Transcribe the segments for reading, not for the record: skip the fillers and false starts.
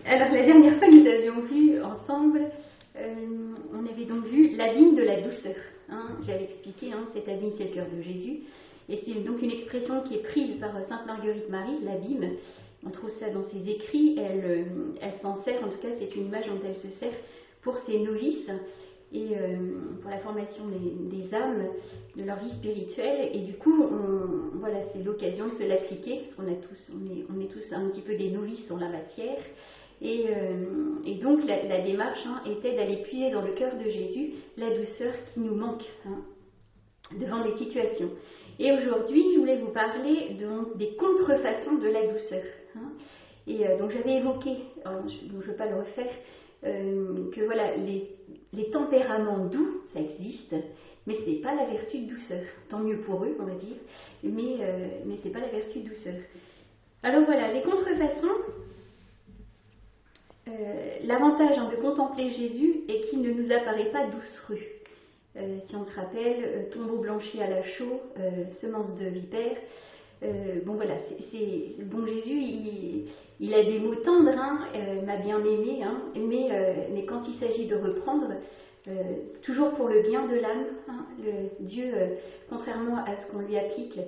Alors la dernière fois nous avions vu ensemble, on avait donc vu l'abîme de la douceur. J'avais expliqué, cet abîme c'est le cœur de Jésus. Et c'est donc une expression qui est prise par Sainte Marguerite Marie, l'abîme. On trouve ça dans ses écrits, elle s'en sert, en tout cas c'est une image dont elle se sert pour ses novices et pour la formation des âmes, de leur vie spirituelle. Et du coup, voilà, c'est l'occasion de se l'appliquer, parce qu'on on est tous un petit peu des novices en la matière. Et donc la démarche était d'aller puiser dans le cœur de Jésus la douceur qui nous manque devant les situations. Et aujourd'hui, je voulais vous parler des contrefaçons de la douceur. Et donc j'avais évoqué, donc je ne veux pas le refaire, que voilà, les tempéraments doux, ça existe, mais ce n'est pas la vertu de douceur. Tant mieux pour eux, on va dire, mais ce n'est pas la vertu de douceur. Alors voilà, les contrefaçons, l'avantage de contempler Jésus est qu'il ne nous apparaît pas doucereux. Si on se rappelle, tombeau blanchi à la chaux, semence de vipère. Bon voilà, c'est bon Jésus, il a des mots tendres, m'a bien aimé, mais quand il s'agit de reprendre, toujours pour le bien de l'âme, Dieu, contrairement à ce qu'on lui applique,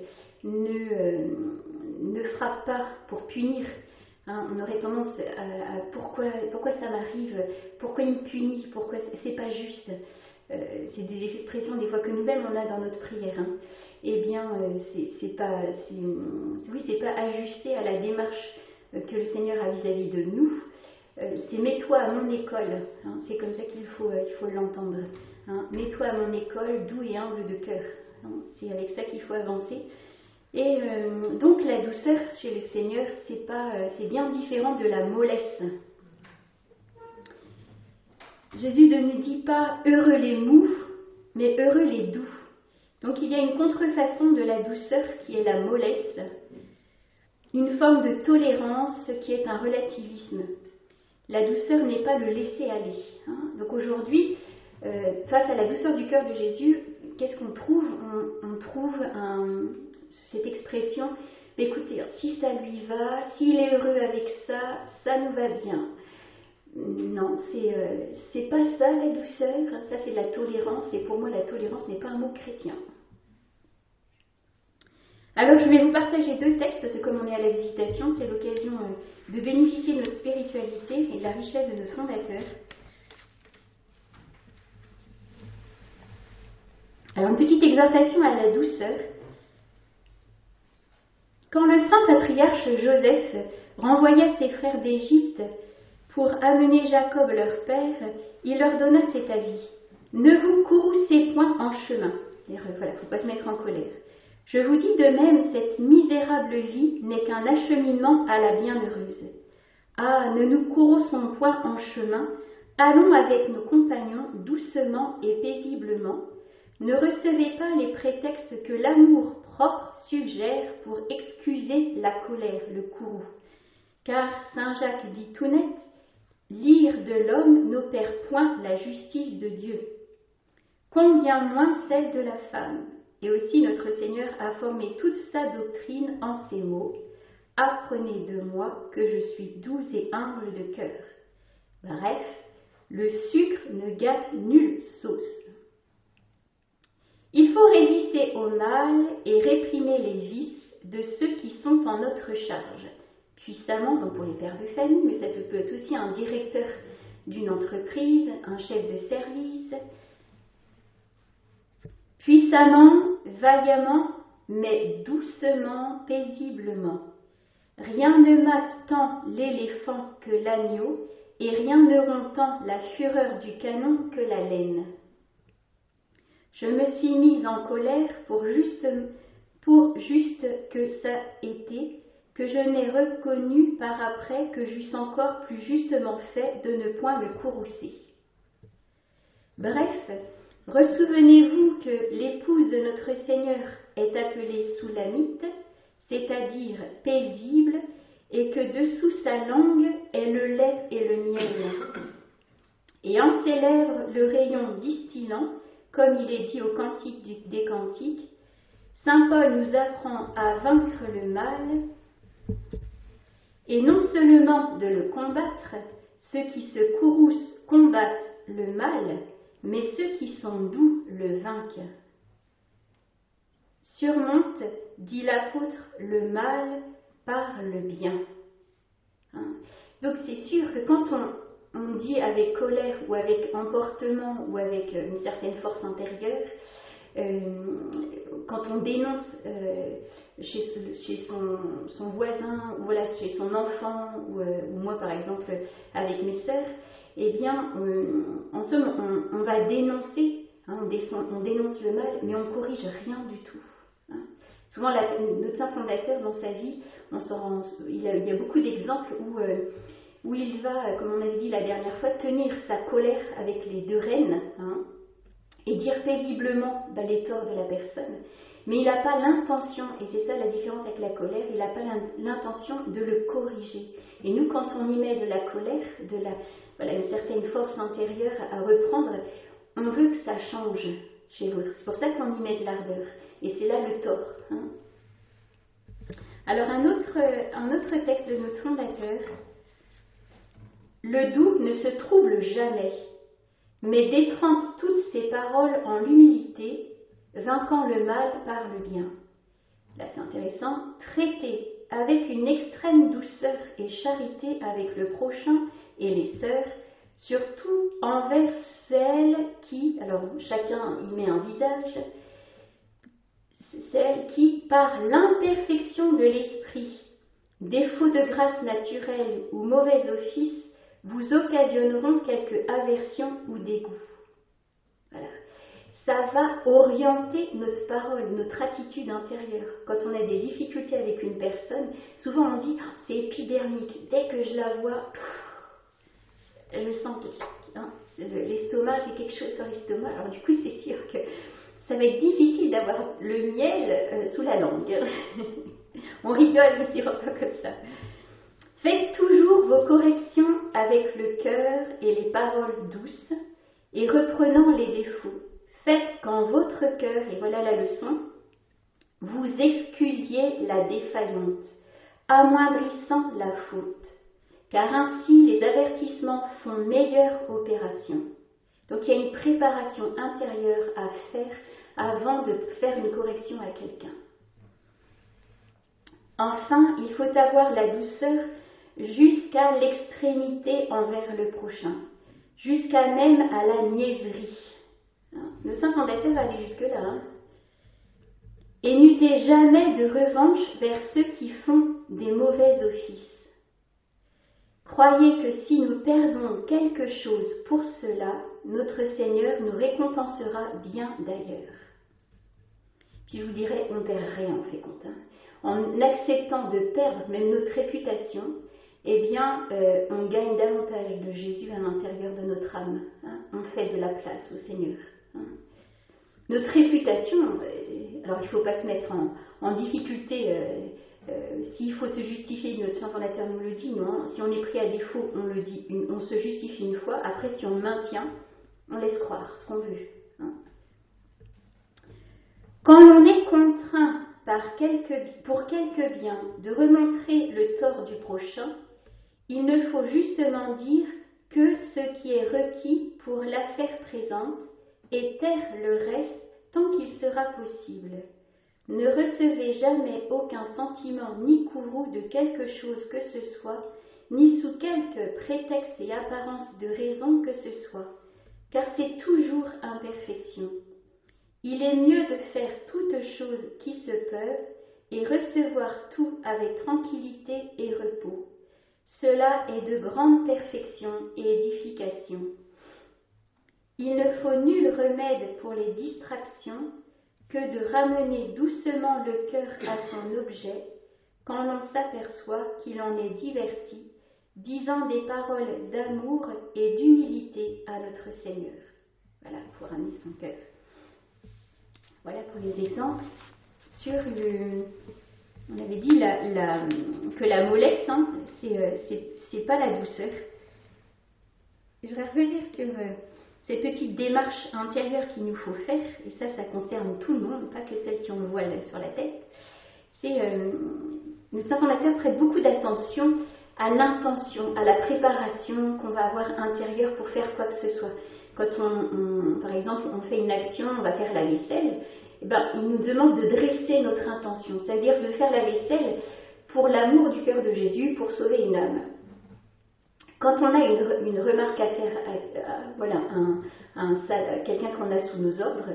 ne frappe pas pour punir. On aurait tendance à pourquoi ça m'arrive, pourquoi il me punit, pourquoi c'est pas juste. C'est des expressions des fois que nous-mêmes on a dans notre prière. Eh bien, c'est pas ajusté à la démarche que le Seigneur a vis-à-vis de nous. C'est mets-toi à mon école. C'est comme ça qu'il faut l'entendre. Mets-toi à mon école, doux et humble de cœur. C'est avec ça qu'il faut avancer. Et donc la douceur chez le Seigneur, c'est bien différent de la mollesse. Jésus ne nous dit pas « heureux les mous », mais « heureux les doux ». Donc il y a une contrefaçon de la douceur qui est la mollesse, une forme de tolérance qui est un relativisme. La douceur n'est pas le laisser aller. Donc aujourd'hui, face à la douceur du cœur de Jésus, qu'est-ce qu'on trouve ? On trouve cette expression « écoutez, si ça lui va, s'il est heureux avec ça, ça nous va bien ». Non, c'est pas ça la douceur, ça c'est la tolérance, et pour moi la tolérance n'est pas un mot chrétien. Alors je vais vous partager deux textes, parce que comme on est à la visitation, c'est l'occasion de bénéficier de notre spiritualité et de la richesse de notre fondateur. Alors une petite exhortation à la douceur. Quand le saint patriarche Joseph renvoya ses frères d'Égypte pour amener Jacob leur père, il leur donna cet avis. Ne vous courroucez point en chemin. Voilà, il ne faut pas se mettre en colère. Je vous dis de même, cette misérable vie n'est qu'un acheminement à la bienheureuse. Ah, ne nous courrouçons point en chemin, allons avec nos compagnons doucement et paisiblement. Ne recevez pas les prétextes que l'amour propre suggère pour excuser la colère, le courroux. Car saint Jacques dit tout net, l'ire de l'homme n'opère point la justice de Dieu, combien moins celle de la femme. Et aussi notre Seigneur a formé toute sa doctrine en ces mots, apprenez de moi que je suis doux et humble de cœur. Bref, le sucre ne gâte nulle sauce. Il faut résister au mal et réprimer les vices de ceux qui sont en notre charge. Puissamment, donc pour les pères de famille, mais ça peut être aussi un directeur d'une entreprise, un chef de service. Puissamment, vaillamment, mais doucement, paisiblement. Rien ne mate tant l'éléphant que l'agneau, et rien ne rompt tant la fureur du canon que la laine. Je me suis mise en colère pour juste que ça était, que je n'ai reconnu par après que j'eusse encore plus justement fait de ne point me courroucer. Bref, ressouvenez-vous que l'épouse de notre Seigneur est appelée Soulamite, c'est-à-dire paisible, et que dessous sa langue est le lait et le miel. Et en ses lèvres le rayon distillant, comme il est dit au Cantique des Cantiques, saint Paul nous apprend à vaincre le mal et non seulement de le combattre, ceux qui se courroucent combattent le mal, mais ceux qui sont doux le vainquent. Surmonte, dit l'apôtre, le mal par le bien. Hein? Donc c'est sûr que quand on dit avec colère ou avec emportement ou avec une certaine force intérieure, quand on dénonce chez son voisin, ou voilà, chez son enfant, ou moi par exemple avec mes sœurs, eh bien, en somme, on va dénoncer, hein, on dénonce le mal, mais on ne corrige rien du tout. Hein. Souvent, notre saint fondateur, dans sa vie, il y a beaucoup d'exemples où il va, comme on avait dit la dernière fois, tenir sa colère avec les deux reines, hein, et dire paisiblement les torts de la personne. Mais il n'a pas l'intention, et c'est ça la différence avec la colère, il n'a pas l'intention de le corriger. Et nous, quand on y met de la colère, une certaine force intérieure à reprendre, on veut que ça change chez l'autre. C'est pour ça qu'on y met de l'ardeur. Et c'est là le tort. Hein. Alors un autre texte de notre fondateur, le doux ne se trouble jamais, mais détrempe toutes ses paroles en l'humilité, vainquant le mal par le bien. Là c'est intéressant, traiter avec une extrême douceur et charité avec le prochain et les sœurs, surtout envers celles qui, alors chacun y met un visage, celles qui, par l'imperfection de l'esprit, défaut de grâce naturelle ou mauvais office, vous occasionneront quelque aversion ou dégoût. Voilà. Ça va orienter notre parole, notre attitude intérieure. Quand on a des difficultés avec une personne, souvent on dit « c'est épidermique, dès que je la vois, je sens l'estomac, j'ai quelque chose sur l'estomac. » Alors du coup, c'est sûr que ça va être difficile d'avoir le miel sous la langue. On rigole aussi un peu comme ça. Faites toujours vos corrections avec le cœur et les paroles douces, et reprenant les défauts. Faites qu'en votre cœur, et voilà la leçon, vous excusiez la défaillante, amoindrissant la faute, car ainsi les avertissements font meilleure opération. Donc il y a une préparation intérieure à faire avant de faire une correction à quelqu'un. Enfin, il faut avoir la douceur jusqu'à l'extrémité envers le prochain, jusqu'à même à la niaiserie. Le saint fondateur va aller jusque-là. Hein. Et n'usez jamais de revanche vers ceux qui font des mauvais offices. Croyez que si nous perdons quelque chose pour cela, notre Seigneur nous récompensera bien d'ailleurs. Puis je vous dirais, on ne perd rien en fait compte. Hein. En acceptant de perdre même notre réputation, eh bien, on gagne davantage de Jésus à l'intérieur de notre âme. Hein. On fait de la place au Seigneur. Hein. Notre réputation, alors il ne faut pas se mettre en difficulté. S'il faut se justifier, notre saint fondateur nous le dit, non. Si on est pris à défaut, on le dit, on se justifie une fois. Après, si on maintient, on laisse croire ce qu'on veut. Hein. Quand l'on est contraint pour quelque bien de remontrer le tort du prochain, il ne faut justement dire que ce qui est requis pour l'affaire présente et taire le reste tant qu'il sera possible. Ne recevez jamais aucun sentiment ni courroux de quelque chose que ce soit, ni sous quelque prétexte et apparence de raison que ce soit, car c'est toujours imperfection. Il est mieux de faire toutes choses qui se peuvent et recevoir tout avec tranquillité et repos. Cela est de grande perfection et édification. Il ne faut nul remède pour les distractions que de ramener doucement le cœur à son objet quand l'on s'aperçoit qu'il en est diverti, disant des paroles d'amour et d'humilité à notre Seigneur. Voilà, il faut ramener son cœur. Voilà pour les exemples. On avait dit que la mollesse, hein, c'est pas la douceur. Je vais revenir sur cette petite démarche intérieure qu'il nous faut faire, et ça concerne tout le monde, pas que celles qui ont le voile sur la tête. Notre saint fondateur prête beaucoup d'attention à l'intention, à la préparation qu'on va avoir intérieure pour faire quoi que ce soit. Quand par exemple, on fait une action, on va faire la vaisselle, eh ben, il nous demande de dresser notre intention, c'est-à-dire de faire la vaisselle pour l'amour du cœur de Jésus, pour sauver une âme. Quand on a une remarque à faire à quelqu'un qu'on a sous nos ordres,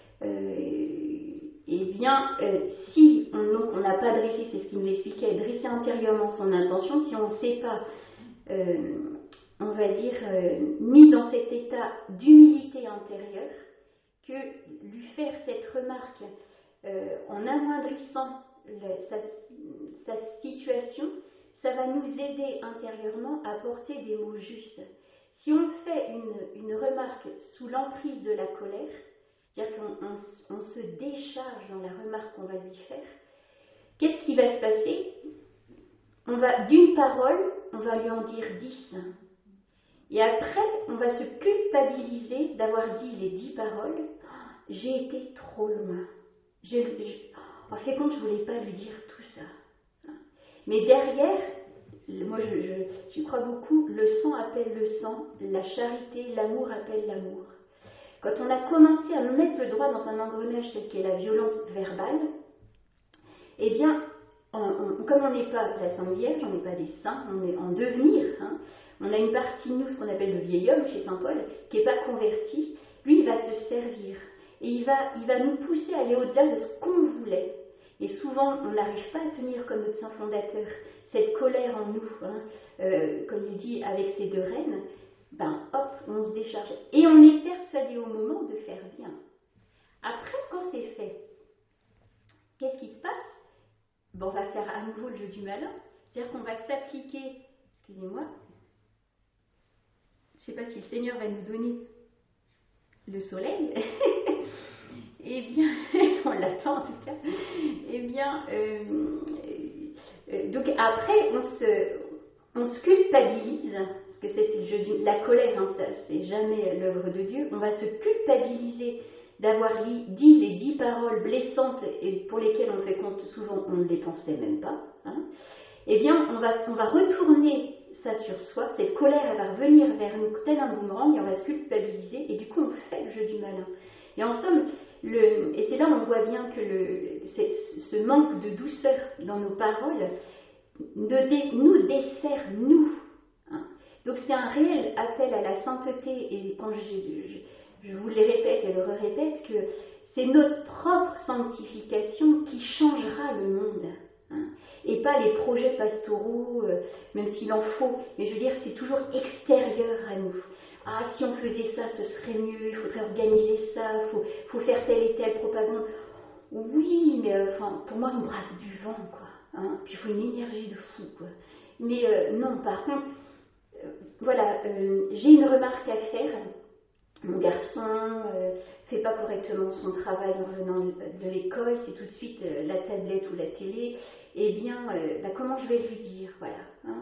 si on n'a pas dressé, c'est ce qu'il nous expliquait, dresser intérieurement son intention, si on ne sait pas, on va dire, mis dans cet état d'humilité intérieure, que lui faire cette remarque en amoindrissant sa situation, ça va nous aider intérieurement à porter des mots justes. Si on fait une remarque sous l'emprise de la colère, c'est-à-dire qu'on se décharge dans la remarque qu'on va lui faire, qu'est-ce qui va se passer? D'une parole, on va lui en dire 10. Et après, on va se culpabiliser d'avoir dit les 10 paroles. J'ai été trop loin. En fait, compte, je ne voulais pas lui dire tout ça. Mais derrière, moi je crois beaucoup, le sang appelle le sang, la charité, l'amour appelle l'amour. Quand on a commencé à mettre le droit dans un engrenage tel qu'est la violence verbale, eh bien, comme on n'est pas la Sainte Vierge, on n'est pas des saints, on est en devenir, on a une partie de nous, ce qu'on appelle le vieil homme chez Saint Paul, qui n'est pas converti, lui il va se servir, et il va nous pousser à aller au-delà de ce qu'on voulait. Et souvent, on n'arrive pas à tenir comme notre saint fondateur cette colère en nous, comme il dit avec ses 2 reines, hop, on se décharge. Et on est persuadé au moment de faire bien. Après, quand c'est fait, qu'est-ce qui se passe? On va faire à nouveau le jeu du malin, c'est-à-dire qu'on va s'appliquer, excusez-moi, je ne sais pas si le Seigneur va nous donner le soleil, eh bien, on l'attend en tout cas, eh bien, donc après, on se culpabilise, parce que c'est le jeu la colère, ça, c'est jamais l'œuvre de Dieu, on va se culpabiliser d'avoir dit les 10 paroles blessantes et pour lesquelles on fait compte, souvent on ne les pensait même pas, eh bien, on va retourner ça sur soi, cette colère, elle va revenir vers nous tel un boomerang et on va se culpabiliser et du coup on fait le jeu du malin. Et en somme, et c'est là où on voit bien que ce manque de douceur dans nos paroles nous dessert, nous. Donc c'est un réel appel à la sainteté, et quand je vous le répète et le répète, que c'est notre propre sanctification qui changera le monde. Et pas les projets pastoraux, même s'il en faut, mais je veux dire, c'est toujours extérieur à nous. Ah, si on faisait ça, ce serait mieux, il faudrait organiser ça, il faut faire telle et telle propagande. Oui, mais pour moi, on brasse du vent, quoi. Puis il faut une énergie de fou, quoi. Mais non, par contre, j'ai une remarque à faire. Mon garçon fait pas correctement son travail en venant de l'école, c'est tout de suite la tablette ou la télé. Eh bien, comment je vais lui dire, voilà.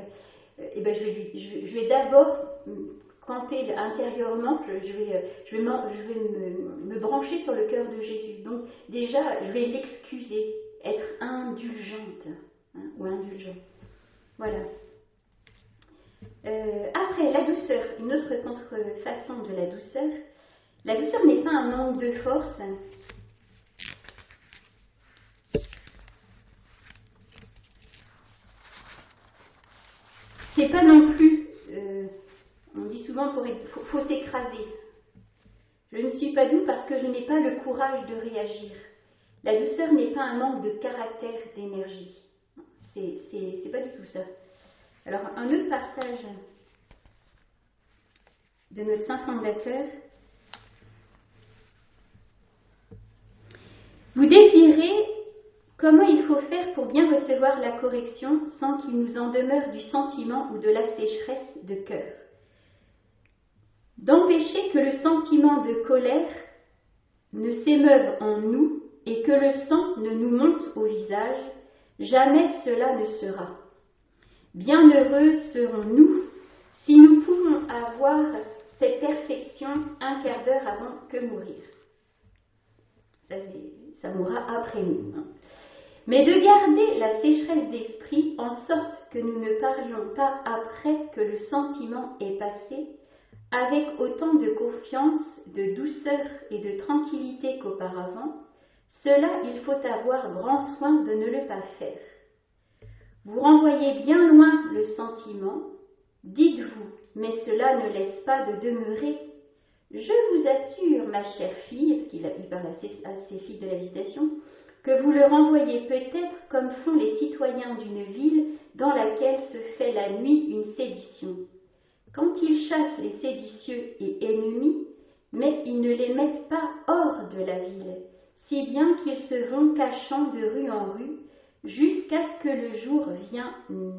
Je vais d'abord camper intérieurement, je vais me brancher sur le cœur de Jésus. Donc déjà, je vais l'excuser, être indulgente, ou indulgent. Voilà. Après, la douceur, une autre contrefaçon de la douceur. La douceur n'est pas un manque de force. C'est pas non plus, on dit souvent faut s'écraser. Je ne suis pas doux parce que je n'ai pas le courage de réagir. La douceur n'est pas un manque de caractère, d'énergie. C'est pas du tout ça. Alors, un autre passage de notre saint fondateur. Vous désirez comment il faut faire pour bien recevoir la correction sans qu'il nous en demeure du sentiment ou de la sécheresse de cœur. D'empêcher que le sentiment de colère ne s'émeuve en nous et que le sang ne nous monte au visage, jamais cela ne sera. Bienheureux serons-nous si nous pouvons avoir cette perfection un quart d'heure avant que mourir. Ça mourra après nous. Mais de garder la sécheresse d'esprit en sorte que nous ne parlions pas après que le sentiment est passé, avec autant de confiance, de douceur et de tranquillité qu'auparavant, cela il faut avoir grand soin de ne le pas faire. Vous renvoyez bien loin le sentiment, dites-vous, mais cela ne laisse pas de demeurer. Je vous assure, ma chère fille, parce qu'il parle à ses filles de la visitation, que vous le renvoyez peut-être comme font les citoyens d'une ville dans laquelle se fait la nuit une sédition. Quand ils chassent les séditieux et ennemis, mais ils ne les mettent pas hors de la ville, si bien qu'ils se vont cachant de rue en rue, jusqu'à ce que le jour vienne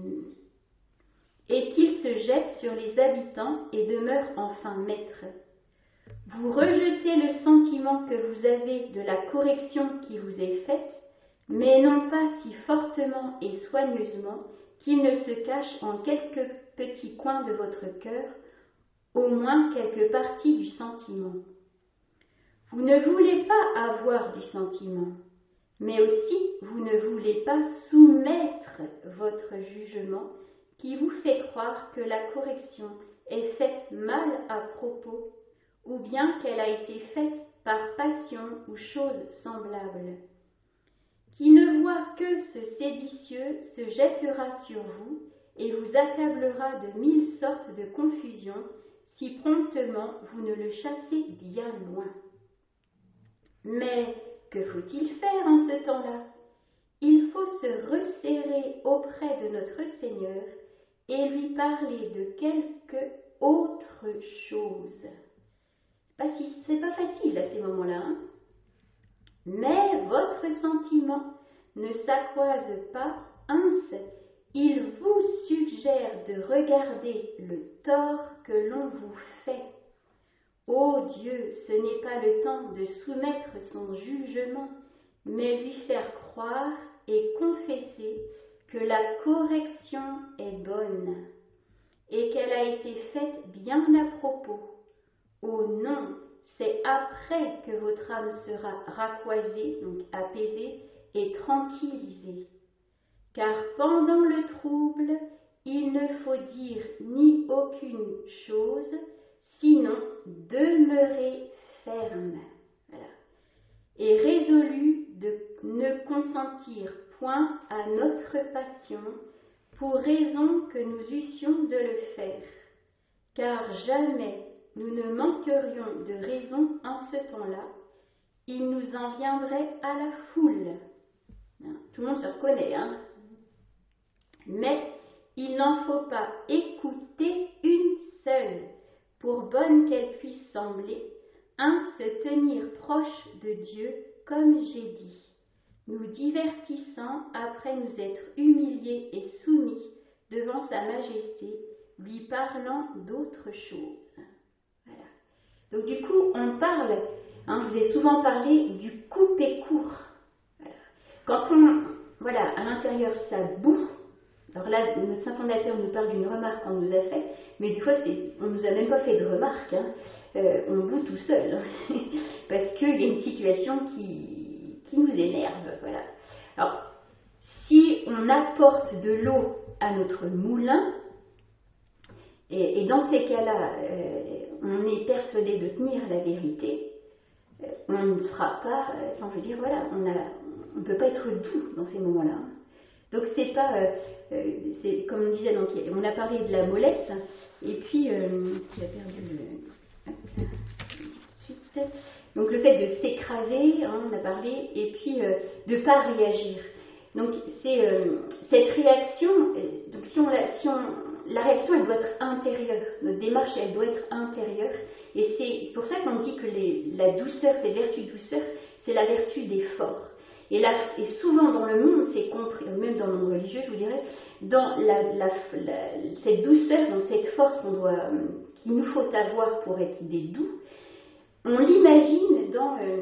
et qu'ils se jettent sur les habitants et demeurent enfin maîtres. Vous rejetez le sentiment que vous avez de la correction qui vous est faite, mais non pas si fortement et soigneusement qu'il ne se cache en quelques petits coins de votre cœur, au moins quelques parties du sentiment. Vous ne voulez pas avoir du sentiment, mais aussi vous ne voulez pas soumettre votre jugement qui vous fait croire que la correction est faite mal à propos, ou bien qu'elle a été faite par passion ou chose semblable. Qui ne voit que ce séditieux se jettera sur vous et vous accablera de 1000 sortes de confusions si promptement vous ne le chassez bien loin. Mais que faut-il faire en ce temps-là? Il faut se resserrer auprès de notre Seigneur et lui parler de quelque autre chose. C'est pas facile à ces moments-là, hein? Mais votre sentiment ne s'accroise pas, il vous suggère de regarder le tort que l'on vous fait. Ô Dieu, ce n'est pas le temps de soumettre son jugement, mais lui faire croire et confesser que la correction est bonne et qu'elle a été faite bien à propos. Oh non, c'est après que votre âme sera raccoisée, donc apaisée et tranquillisée. Car pendant le trouble, il ne faut dire ni aucune chose, sinon demeurer ferme, voilà, et résolu de ne consentir point à notre passion, pour raison que nous eussions de le faire, car jamais nous ne manquerions de raison en ce temps-là, il nous en viendrait à la foule. Tout le monde se reconnaît, hein? Mais il n'en faut pas écouter une seule, pour bonne qu'elle puisse sembler, se tenir proche de Dieu, comme j'ai dit, nous divertissant après nous être humiliés et soumis devant sa majesté, lui parlant d'autre chose. Voilà. Donc du coup, on parle, je vous ai souvent parlé du couper court. Voilà. Quand à l'intérieur ça boue, alors là, notre Saint Fondateur nous parle d'une remarque qu'on nous a faite, mais des fois, on ne nous a même pas fait de remarque, on bout tout seul, parce qu'il y a une situation qui nous énerve, voilà. Alors, si on apporte de l'eau à notre moulin, et dans ces cas-là, on est persuadé de tenir la vérité, on ne sera pas, on ne peut pas être doux dans ces moments-là. Donc c'est pas, c'est comme on disait, donc on a parlé de la mollesse, et puis qui a perdu suite. Donc le fait de s'écraser, on a parlé, et puis de ne pas réagir. Donc c'est cette réaction. Donc la réaction elle doit être intérieure. Notre démarche elle doit être intérieure, et c'est pour ça qu'on dit que la douceur, cette vertu de douceur, c'est la vertu d'effort. Et souvent dans le monde, c'est compris, même dans le monde religieux, je vous dirais, dans cette douceur, dans cette force qu'il nous faut avoir pour être des doux, on l'imagine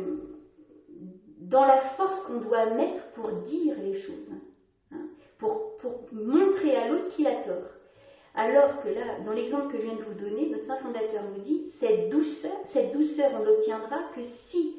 dans la force qu'on doit mettre pour dire les choses, pour montrer à l'autre qu'il a tort. Alors que là, dans l'exemple que je viens de vous donner, notre Saint Fondateur nous dit, cette douceur, on l'obtiendra que si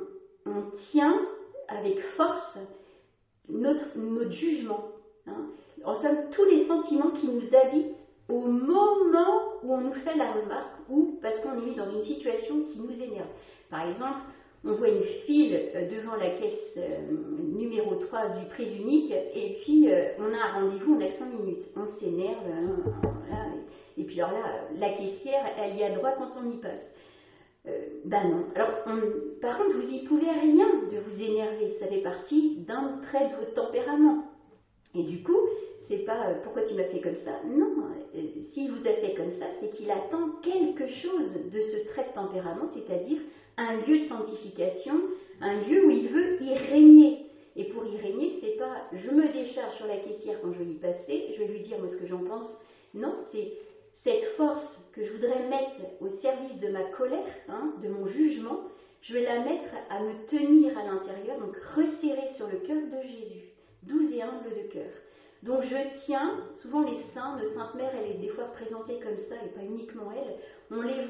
on tient avec force notre jugement. en somme, tous les sentiments qui nous habitent au moment où on nous fait la remarque ou parce qu'on est mis dans une situation qui nous énerve. Par exemple, on voit une file devant la caisse numéro 3 du prix unique et puis on a un rendez-vous, on a 5 minutes. On s'énerve, voilà, et puis alors là, la caissière, elle y a droit quand on y passe. Ben non. Alors, par contre, vous n'y pouvez rien de vous énerver. Ça fait partie d'un trait de votre tempérament. Et du coup, c'est pas pourquoi tu m'as fait comme ça. Non, s'il vous a fait comme ça, c'est qu'il attend quelque chose de ce trait de tempérament, c'est-à-dire un lieu de sanctification, un lieu où il veut y régner. Et pour y régner, c'est pas je me décharge sur la caissière quand je vais y passer, je vais lui dire moi ce que j'en pense. Non, c'est cette force que je voudrais mettre au service de ma colère, de mon jugement, je vais la mettre à me tenir à l'intérieur, donc resserrer sur le cœur de Jésus, doux et humble de cœur. Donc je tiens, souvent les saints, notre Sainte Mère, elle est des fois représentée comme ça, et pas uniquement elle, on les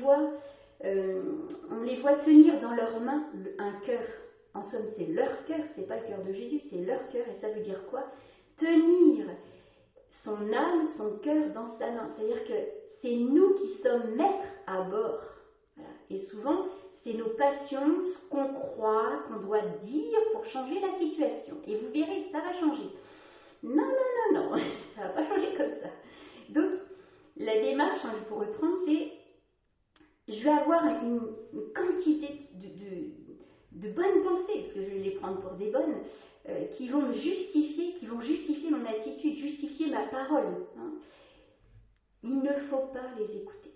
voit tenir dans leurs mains un cœur. En somme, c'est leur cœur, c'est pas le cœur de Jésus, c'est leur cœur, et ça veut dire quoi? Tenir son âme, son cœur dans sa main. C'est-à-dire que c'est nous qui sommes maîtres à bord. Voilà. Et souvent, c'est nos passions, ce qu'on croit, qu'on doit dire pour changer la situation. Et vous verrez, ça va changer. Non, ça ne va pas changer comme ça. Donc, la démarche, pour reprendre, c'est je vais avoir une quantité de bonnes pensées, parce que je vais les prendre pour des bonnes, qui vont justifier mon attitude, justifier ma parole. Il ne faut pas les écouter.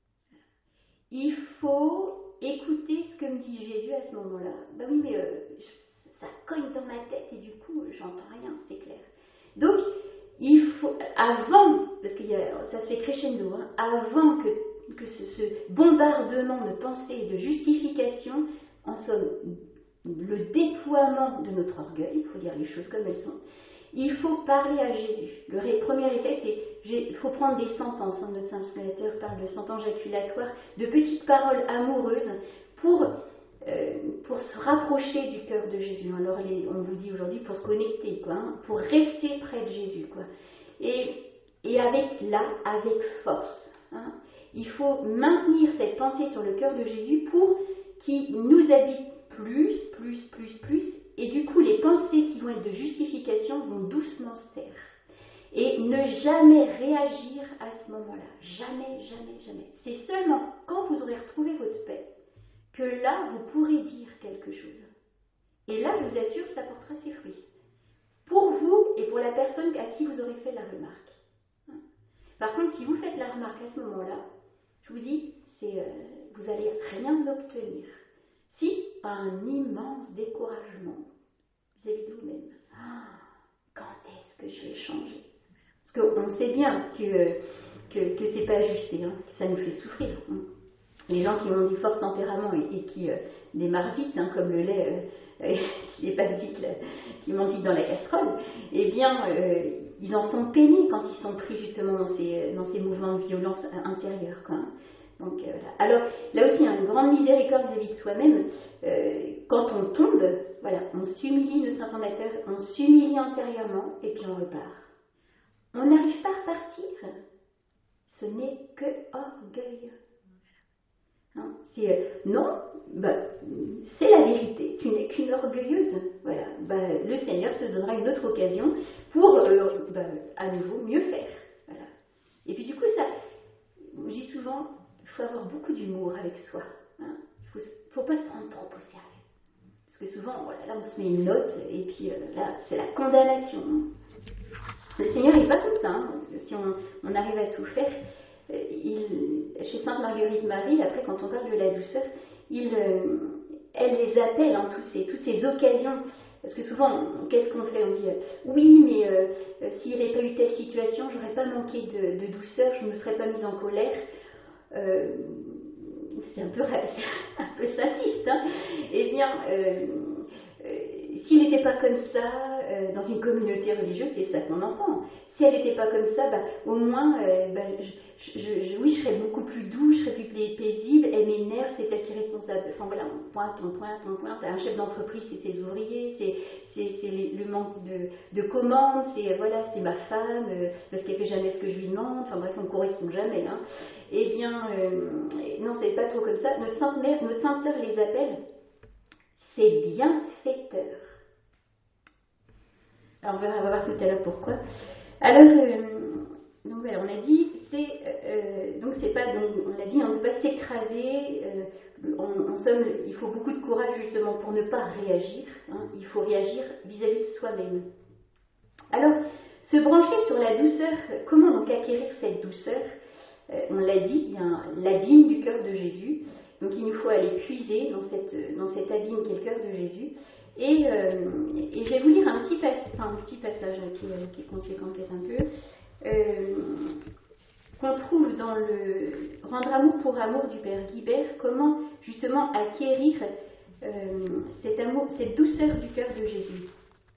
Il faut écouter ce que me dit Jésus à ce moment-là. Ben oui, mais ça cogne dans ma tête et du coup, j'entends rien, c'est clair. Donc, il faut, avant, parce que ça se fait crescendo, avant que ce bombardement de pensées et de justification, en somme, le déploiement de notre orgueil, il faut dire les choses comme elles sont, il faut parler à Jésus. Le premier réflexe, c'est il faut prendre des sentences. Notre Saint Spélateur parle de sentences jaculatoires, de petites paroles amoureuses pour se rapprocher du cœur de Jésus. Alors, on vous dit aujourd'hui pour se connecter, pour rester près de Jésus. Et avec force. Il faut maintenir cette pensée sur le cœur de Jésus pour qu'il nous habite plus. Et du coup, les pensées qui vont être de justification vont doucement se taire. Et ne jamais réagir à ce moment-là. Jamais. C'est seulement quand vous aurez retrouvé votre paix que là, vous pourrez dire quelque chose. Et là, je vous assure, ça portera ses fruits. Pour vous et pour la personne à qui vous aurez fait la remarque. Par contre, si vous faites la remarque à ce moment-là, je vous dis, vous n'allez rien obtenir. Si, un immense découragement vis-à-vis de vous-même. Quand est-ce que je vais changer? Parce qu'on sait bien que c'est pas ajusté, que ça nous fait souffrir. Les gens qui ont du fort tempérament et qui démarrent vite, comme le lait qui n'est pas vite, qui monte vite dans la casserole, eh bien, ils en sont peinés quand ils sont pris justement dans ces mouvements de violence intérieure. Donc, voilà. Alors, là aussi, une grande miséricorde vis-à-vis de soi-même. Quand on tombe, voilà, on s'humilie, notre Saint Fondateur, on s'humilie antérieurement et puis on repart. On n'arrive pas à repartir. Ce n'est que orgueil. C'est la vérité. Tu n'es qu'une orgueilleuse. Voilà. Le Seigneur te donnera une autre occasion pour, à nouveau, mieux faire. Voilà. Et puis du coup, je dis souvent, il faut avoir beaucoup d'humour avec soi. Il ne faut pas se prendre trop au sérieux. Parce que souvent, là, on se met une note et puis là, c'est la condamnation. Le Seigneur n'est pas comme ça. Si on arrive à tout faire, chez Sainte Marguerite Marie, après, quand on parle de la douceur, elle les appelle, toutes ces occasions. Parce que souvent, qu'est-ce qu'on fait? On dit oui, mais s'il n'y avait pas eu telle situation, je n'aurais pas manqué de douceur, je ne me serais pas mise en colère. C'est un peu simpliste. Eh bien, s'il n'était pas comme ça, dans une communauté religieuse, c'est ça qu'on entend. Si elle n'était pas comme ça, au moins, oui, je serais beaucoup plus doux, je serais plus paisible, elle m'énerve, c'est elle qui est responsable. Enfin voilà, on pointe. Un chef d'entreprise, c'est ses ouvriers, c'est le manque de commandes, c'est ma femme, parce qu'elle fait jamais ce que je lui demande, enfin bref, on ne correspond jamais. Hein. Eh bien, non, c'est pas trop comme ça. Notre Sainte Sœur les appelle ses bienfaiteurs. Alors on va voir tout à l'heure pourquoi. Alors, donc voilà, on a dit, donc c'est pas, donc on a dit, on ne peut pas s'écraser. En somme, il faut beaucoup de courage justement pour ne pas réagir. Hein, il faut réagir vis-à-vis de soi-même. Alors, se brancher sur la douceur, comment donc acquérir cette douceur? On l'a dit, il y a l'abîme du cœur de Jésus. Donc il nous faut aller puiser dans cet abîme qu'est le cœur de Jésus. Et je vais vous lire un petit passage qui est conséquent peut-être un peu, qu'on trouve dans le Rendre amour pour amour du Père Guibert, comment justement acquérir cet amour, cette douceur du cœur de Jésus.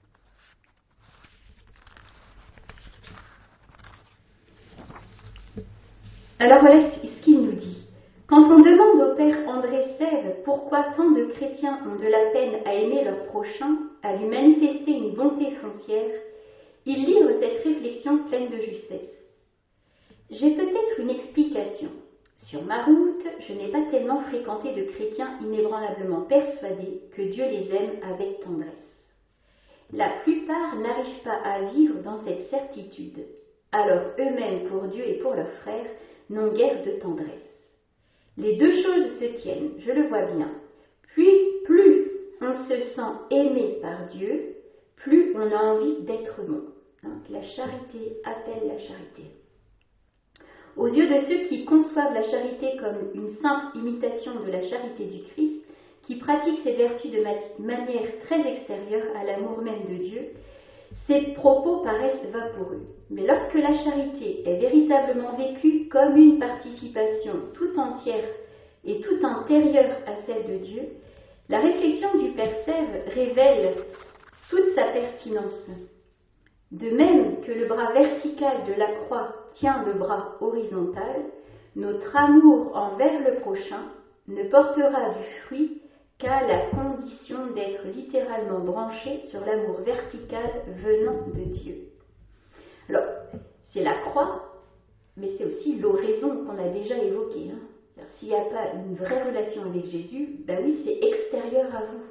Alors voilà ce qu'il nous dit. Quand on demande au père André Sève pourquoi tant de chrétiens ont de la peine à aimer leur prochain, à lui manifester une bonté foncière, il livre cette réflexion pleine de justesse. J'ai peut-être une explication. Sur ma route, je n'ai pas tellement fréquenté de chrétiens inébranlablement persuadés que Dieu les aime avec tendresse. La plupart n'arrivent pas à vivre dans cette certitude. Alors eux-mêmes, pour Dieu et pour leurs frères, n'ont guère de tendresse. Les deux choses se tiennent, je le vois bien. Plus on se sent aimé par Dieu, plus on a envie d'être bon. La charité appelle la charité. Aux yeux de ceux qui conçoivent la charité comme une simple imitation de la charité du Christ, qui pratiquent ses vertus de manière très extérieure à l'amour même de Dieu, ces propos paraissent vaporeux. Mais lorsque la charité est véritablement vécue comme une participation tout entière et tout antérieure à celle de Dieu, la réflexion du Père Sève révèle toute sa pertinence. De même que le bras vertical de la croix tient le bras horizontal, notre amour envers le prochain ne portera du fruit qu'à la condition d'être littéralement branché sur l'amour vertical venant de Dieu. Alors, c'est la croix, mais c'est aussi l'oraison qu'on a déjà évoquée. S'il n'y a pas une vraie relation avec Jésus, oui, c'est extérieur à vous.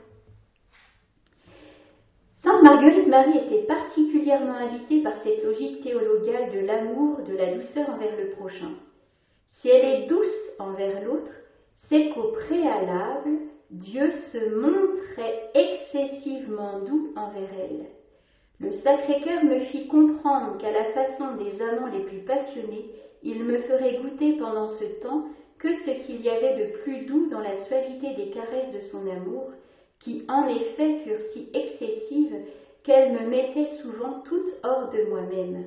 Sainte Marguerite Marie était particulièrement invitée par cette logique théologale de l'amour, de la douceur envers le prochain. Si elle est douce envers l'autre, c'est qu'au préalable, Dieu se montrait excessivement doux envers elle. Le Sacré-Cœur me fit comprendre qu'à la façon des amants les plus passionnés, il me ferait goûter pendant ce temps que ce qu'il y avait de plus doux dans la suavité des caresses de son amour, qui en effet furent si excessives qu'elles me mettaient souvent toute hors de moi-même.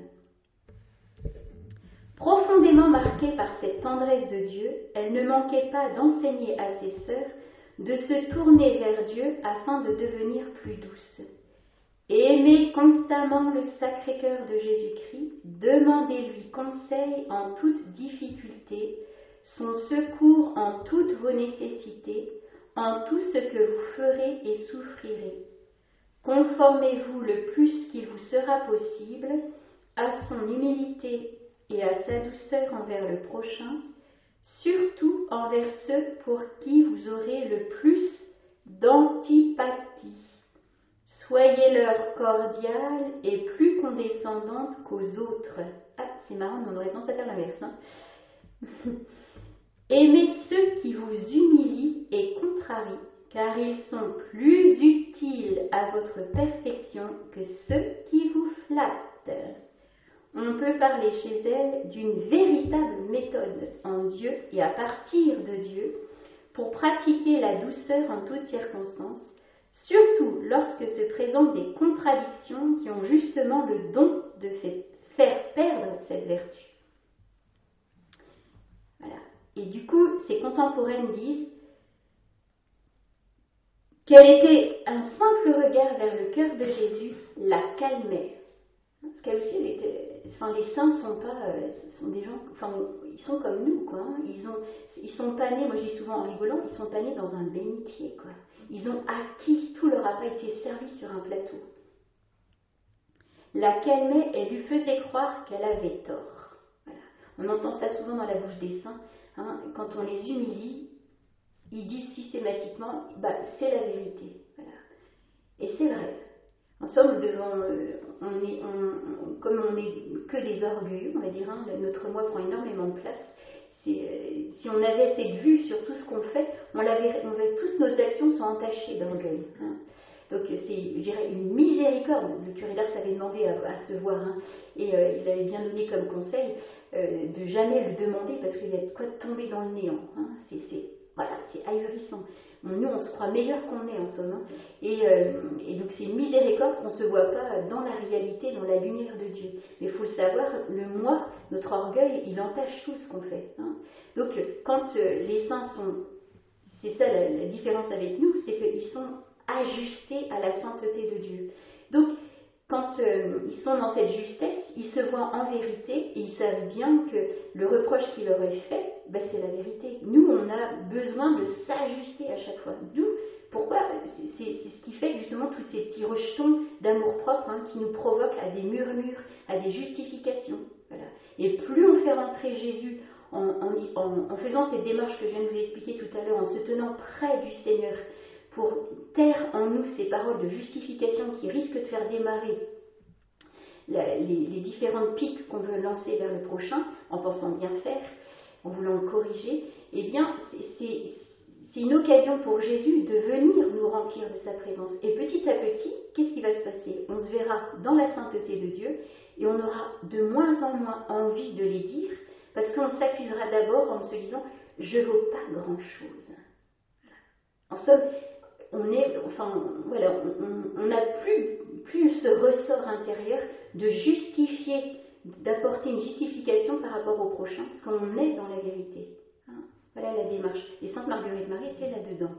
Profondément marquée par cette tendresse de Dieu, elle ne manquait pas d'enseigner à ses sœurs de se tourner vers Dieu afin de devenir plus douces. Aimez constamment le Sacré-Cœur de Jésus-Christ, demandez-lui conseil en toute difficulté, son secours en toutes vos nécessités, en tout ce que vous ferez et souffrirez. Conformez-vous le plus qu'il vous sera possible à son humilité et à sa douceur envers le prochain, surtout envers ceux pour qui vous aurez le plus d'antipathie. Soyez-leur cordiale et plus condescendante qu'aux autres. Ah, c'est marrant, on aurait tendance à faire l'inverse. Aimez ceux qui vous humilient et contrarient, car ils sont plus utiles à votre perfection que ceux qui vous flattent. On peut parler chez elle d'une véritable méthode en Dieu et à partir de Dieu pour pratiquer la douceur en toutes circonstances, surtout lorsque se présentent des contradictions qui ont justement le don de faire perdre cette vertu. Voilà. Et du coup, ces contemporaines disent Quel était un simple regard vers le cœur de Jésus la calmait. Parce qu'elle aussi, les saints sont des gens, ils sont comme nous, quoi. Hein. Ils sont pas nés, moi je dis souvent en rigolant, ils sont pas nés dans un bénitier, quoi. Ils ont acquis, tout leur a pas été servi sur un plateau. La calmait et lui faisait croire qu'elle avait tort. Voilà. On entend ça souvent dans la bouche des saints. Hein. Quand on les humilie, ils disent systématiquement, c'est la vérité. Voilà. Et c'est vrai. En somme, comme on n'est que des orgueilleux, on va dire, hein, notre moi prend énormément de place. Si on avait cette vue sur tout ce qu'on fait, toutes nos actions sont entachées d'orgueil. Hein. Donc c'est, je dirais, une miséricorde. Le curé d'Ars avait demandé à se voir, hein, et il avait bien donné comme conseil de jamais le demander parce qu'il y a de quoi tomber dans le néant. Hein. C'est ahurissant. Bon, nous, on se croit meilleur qu'on est en somme. Hein. Et donc c'est une miséricorde qu'on ne se voit pas dans la réalité, dans la lumière de Dieu. Mais il faut le savoir, le moi, notre orgueil, il entache tout ce qu'on fait. Hein. Donc quand les saints sont... C'est ça la différence avec nous, c'est qu'ils sont ajustés à la sainteté de Dieu. Donc, quand ils sont dans cette justesse, ils se voient en vérité et ils savent bien que le reproche qu'il leur est fait, c'est la vérité. Nous, on a besoin de s'ajuster à chaque fois. D'où, pourquoi c'est ce qui fait justement tous ces petits rejetons d'amour-propre, hein, qui nous provoquent à des murmures, à des justifications. Voilà. Et plus on fait rentrer Jésus en faisant cette démarche que je viens de vous expliquer tout à l'heure, en se tenant près du Seigneur, pour taire en nous ces paroles de justification qui risquent de faire démarrer les différentes piques qu'on veut lancer vers le prochain, en pensant bien faire, en voulant le corriger, eh bien, c'est une occasion pour Jésus de venir nous remplir de sa présence. Et petit à petit, qu'est-ce qui va se passer? On se verra dans la sainteté de Dieu, et on aura de moins en moins envie de les dire, parce qu'on s'accusera d'abord en se disant « je ne vaux pas grand-chose ». En somme, on n'a plus ce ressort intérieur de justifier, d'apporter une justification par rapport au prochain, parce qu'on est dans la vérité. Hein. Voilà la démarche. Et Sainte Marguerite Marie était là-dedans.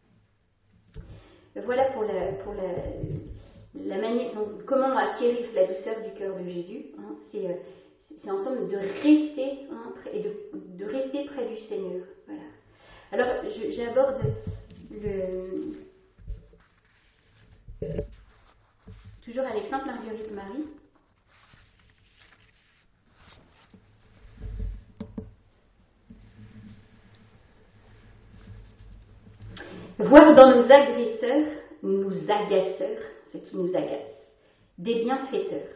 Voilà pour la manière, donc, comment acquérir la douceur du cœur de Jésus. Hein. C'est en somme de rester, hein, et de rester près du Seigneur. Voilà. Alors, j'aborde toujours avec Sainte Marguerite Marie. Voir dans nos agresseurs, nos agaceurs, ce qui nous agace, des bienfaiteurs.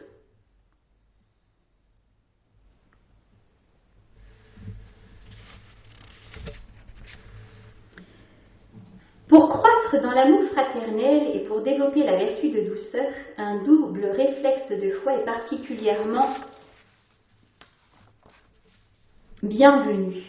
Pour croître dans l'amour fraternel et pour développer la vertu de douceur, un double réflexe de foi est particulièrement bienvenu.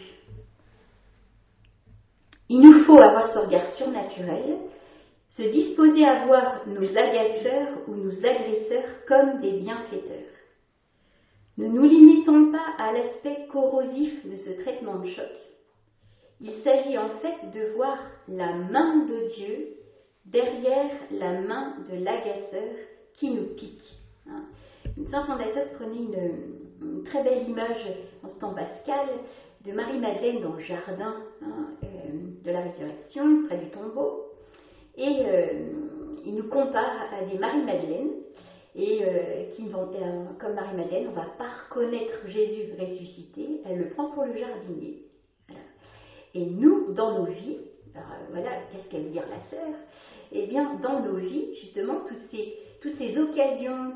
Il nous faut avoir ce regard surnaturel, se disposer à voir nos agaceurs ou nos agresseurs comme des bienfaiteurs. Ne nous limitons pas à l'aspect corrosif de ce traitement de choc. Il s'agit en fait de voir la main de Dieu derrière la main de l'agaceur qui nous pique. Saint fondateur prenait une très belle image en ce temps pascal de Marie-Madeleine dans le jardin de la résurrection, près du tombeau. Et il nous compare à des Marie-Madeleine, et comme Marie-Madeleine, on ne va pas reconnaître Jésus ressuscité, elle le prend pour le jardinier. Voilà. Et nous, dans nos vies, qu'est-ce qu'elle veut dire la sœur? Eh bien, dans nos vies, justement, toutes ces occasions,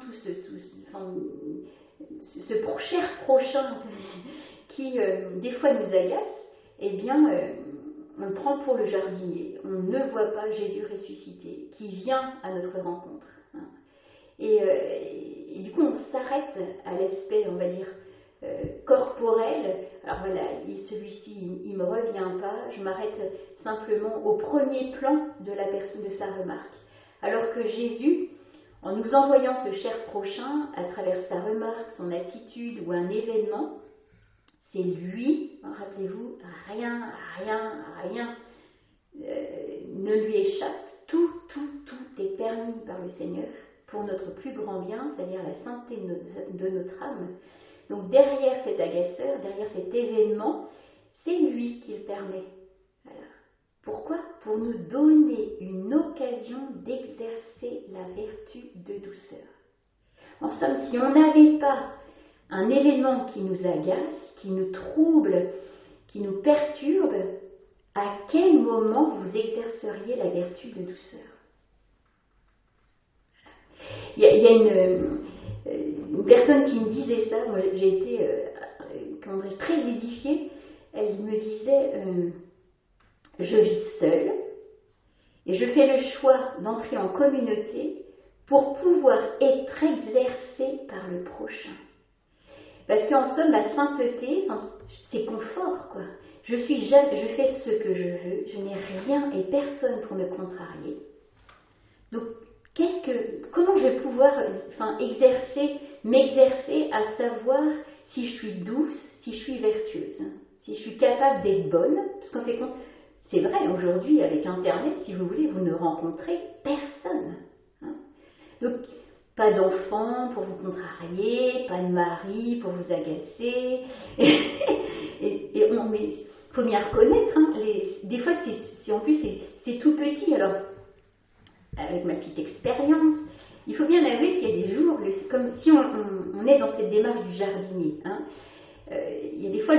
ce cher prochain qui, des fois, nous agace, eh bien, on le prend pour le jardinier. On ne voit pas Jésus ressuscité, qui vient à notre rencontre. Et du coup, on s'arrête à l'aspect, on va dire, corporel. Alors voilà, celui-ci, il ne me revient pas. Je m'arrête simplement au premier plan de la personne, de sa remarque. Alors que Jésus, en nous envoyant ce cher prochain, à travers sa remarque, son attitude ou un événement, c'est lui, rappelez-vous, rien ne lui échappe, tout Seigneur pour notre plus grand bien, c'est-à-dire la sainteté de notre âme. Donc derrière cet agaceur, derrière cet événement, c'est lui qui le permet. Voilà. Pourquoi ? Pour nous donner une occasion d'exercer la vertu de douceur. En somme, si on n'avait pas un événement qui nous agace, qui nous trouble, qui nous perturbe, à quel moment vous exerceriez la vertu de douceur ? Il y a une personne qui me disait ça, moi j'ai été très édifiée. Elle me disait, je vis seule et je fais le choix d'entrer en communauté pour pouvoir être exercée par le prochain. Parce qu'en somme, la sainteté, c'est confort, quoi. Je fais ce que je veux, je n'ai rien et personne pour me contrarier. Donc, comment je vais pouvoir m'exercer à savoir si je suis douce, si je suis vertueuse, si je suis capable d'être bonne, parce qu'en fait, c'est vrai, aujourd'hui, avec Internet, si vous voulez, vous ne rencontrez personne. Hein. Donc, pas d'enfant pour vous contrarier, pas de mari pour vous agacer. Et faut bien reconnaître, hein, des fois, en plus, c'est tout petit. Alors, avec ma petite expérience, il faut bien avouer qu'il y a des jours, comme si on est dans cette démarche du jardinier. Hein, il y a des fois,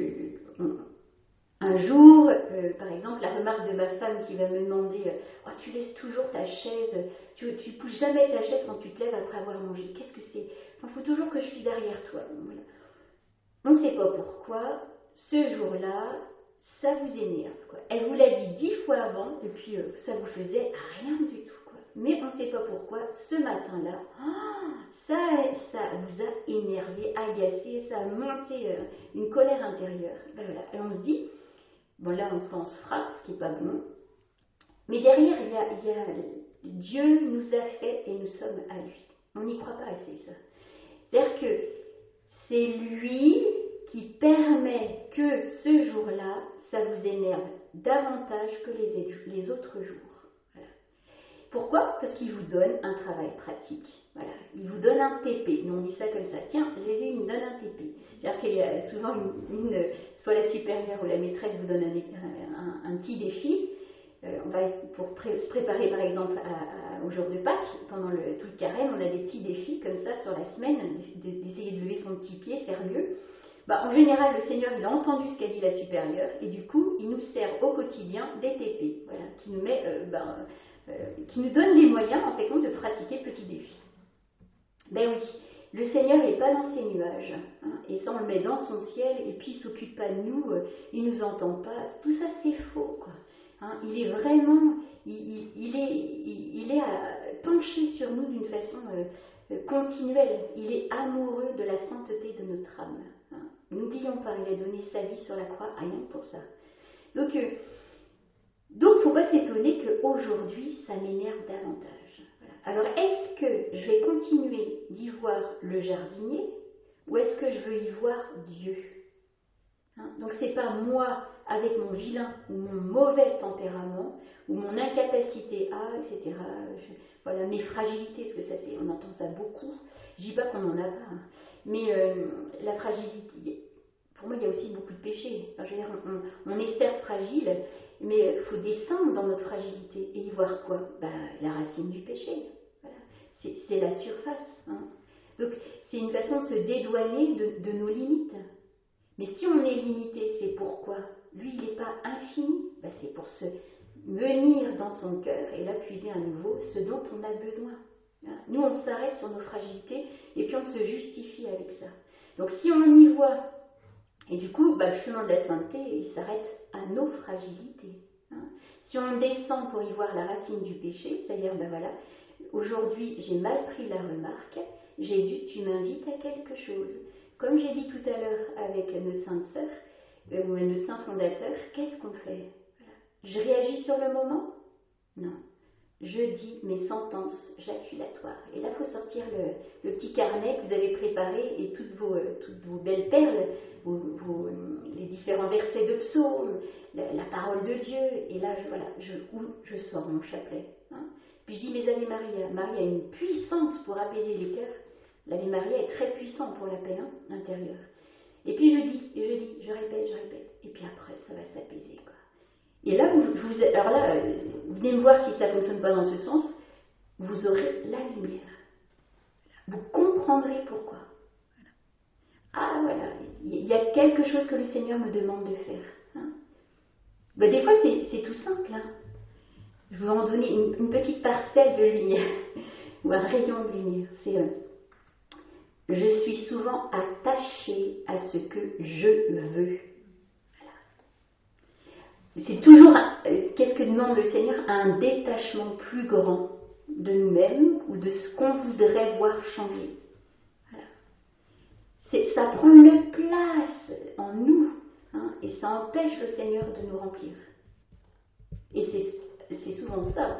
un jour, par exemple, la remarque de ma femme qui va me demander « Oh, tu laisses toujours ta chaise, tu pousses jamais ta chaise quand tu te lèves après avoir mangé. Qu'est-ce que c'est ? Il faut toujours que je suis derrière toi. » Voilà. On ne sait pas pourquoi, ce jour-là, ça vous énerve, quoi. Elle vous l'a dit 10 fois avant, et puis ça vous faisait rien du tout, quoi. Mais on ne sait pas pourquoi, ce matin-là, ça vous a énervé, agacé, ça a monté une colère intérieure. Ben voilà. Et on se dit, bon là on se frappe, ce qui n'est pas bon, mais derrière il y a Dieu nous a fait et nous sommes à lui. On n'y croit pas assez, ça. C'est-à-dire que c'est lui qui permet que ce jour-là, ça vous énerve davantage que les autres jours. Voilà. Pourquoi ? Parce qu'il vous donne un travail pratique. Voilà. Il vous donne un TP. Nous on dit ça comme ça. Tiens, Jésus il me donne un TP. C'est-à-dire qu'il y a souvent soit la supérieure ou la maîtresse vous donne un petit défi. Pour se préparer par exemple au jour de Pâques, pendant tout le carême, on a des petits défis comme ça sur la semaine, d'essayer de lever son petit pied, faire mieux. En général, le Seigneur il a entendu ce qu'a dit la supérieure et du coup, il nous sert au quotidien des TP, voilà, qui nous donne les moyens en fait de pratiquer le petit défi. Ben oui, le Seigneur n'est pas dans ses nuages, hein, et ça on le met dans son ciel et puis il ne s'occupe pas de nous, il ne nous entend pas, tout ça c'est faux, quoi. Hein, il est vraiment, il est penché sur nous d'une façon continuelle. Il est amoureux de la sainteté de notre âme. Hein. N'oublions pas, il a donné sa vie sur la croix, rien que pour ça. Donc, il ne faut pas s'étonner qu'aujourd'hui, ça m'énerve davantage. Voilà. Alors, est-ce que je vais continuer d'y voir le jardinier ou est-ce que je veux y voir Dieu ? Donc c'est pas moi avec mon vilain ou mon mauvais tempérament ou mon incapacité à, etc. Voilà, mes fragilités, parce que ça c'est, on entend ça beaucoup. Je dis pas qu'on n'en a pas, hein. Mais la fragilité, pour moi il y a aussi beaucoup de péchés. Enfin, je veux dire, on est certes fragile, mais il faut descendre dans notre fragilité et y voir quoi ? La racine du péché. Voilà. C'est la surface. Hein. Donc c'est une façon de se dédouaner de nos limites. Mais si on est limité, c'est pourquoi ? Lui, il n'est pas infini. C'est pour se venir dans son cœur et là puiser à nouveau ce dont on a besoin. Nous, on s'arrête sur nos fragilités et puis on se justifie avec ça. Donc si on y voit, et du coup, le chemin de la sainteté, il s'arrête à nos fragilités. Si on descend pour y voir la racine du péché, c'est-à-dire, voilà, aujourd'hui, j'ai mal pris la remarque, Jésus, tu m'invites à quelque chose. Comme j'ai dit tout à l'heure avec notre sainte sœur, ou notre saint fondateur, qu'est-ce qu'on fait ? Voilà. Je réagis sur le moment ? Non. Je dis mes sentences jaculatoires. Et là, il faut sortir le petit carnet que vous avez préparé et toutes vos belles perles, les différents versets de psaumes, la parole de Dieu. Et là, je sors mon chapelet. Hein. Puis je dis, mais Ave Maria, Marie a une puissance pour apaiser les cœurs. L'Ave Maria est très puissant pour la paix intérieure. Et puis je répète. Et puis après, ça va s'apaiser, quoi. Et là, alors là, venez me voir si ça ne fonctionne pas dans ce sens. Vous aurez la lumière. Vous comprendrez pourquoi. Ah voilà, il y a quelque chose que le Seigneur me demande de faire. Hein. Ben, des fois, c'est tout simple. Hein. Je vais en donner une petite parcelle de lumière, ou un rayon de lumière. C'est je suis souvent attachée à ce que je veux. Voilà. C'est toujours, qu'est-ce que demande le Seigneur? Un détachement plus grand de nous-mêmes ou de ce qu'on voudrait voir changer. Voilà. Ça prend une place en nous, hein, et ça empêche le Seigneur de nous remplir. Et c'est souvent ça,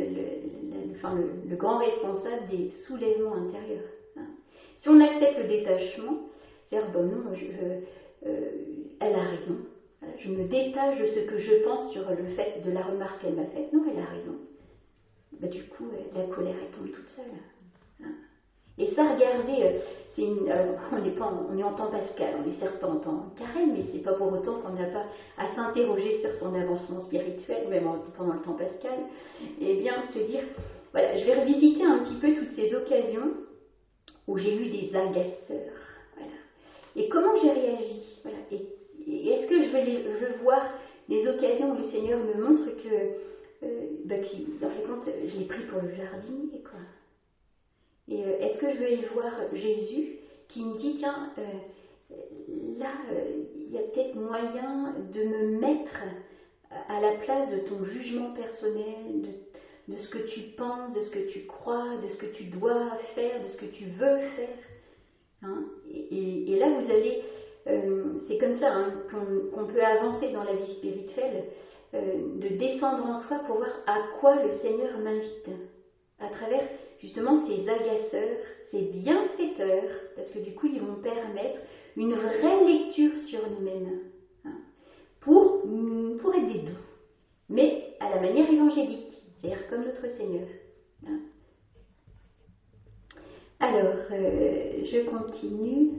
le grand responsable des soulèvements intérieurs. Hein. Si on accepte le détachement, c'est-à-dire, bon non, elle a raison, je me détache de ce que je pense sur le fait de la remarque qu'elle m'a faite, non, elle a raison. Ben, du coup, la colère, elle tombe toute seule. Hein. Et ça, regardez, on est en temps pascal, on est certes pas en temps carême, mais c'est pas pour autant qu'on n'a pas à s'interroger sur son avancement spirituel, même pendant le temps pascal, et bien se dire, voilà, je vais revisiter un petit peu toutes ces occasions où j'ai eu des agaceurs, voilà. Et comment j'ai réagi, voilà. Et est-ce que je veux voir des occasions où le Seigneur me montre que, en fait, quand je l'ai pris pour le jardinier, quoi. Et est-ce que je veux y voir Jésus qui me dit, tiens, là, il y a peut-être moyen de me mettre à la place de ton jugement personnel, de ce que tu penses, de ce que tu crois, de ce que tu dois faire, de ce que tu veux faire. Hein. Et là, vous allez, c'est comme ça, hein, qu'on peut avancer dans la vie spirituelle, de descendre en soi pour voir à quoi le Seigneur m'invite, à travers justement ces agaceurs, ces bienfaiteurs, parce que du coup ils vont permettre une vraie lecture sur nous-mêmes, hein, pour être des doux, mais à la manière évangélique, c'est-à-dire comme notre Seigneur. Hein. Alors, je continue.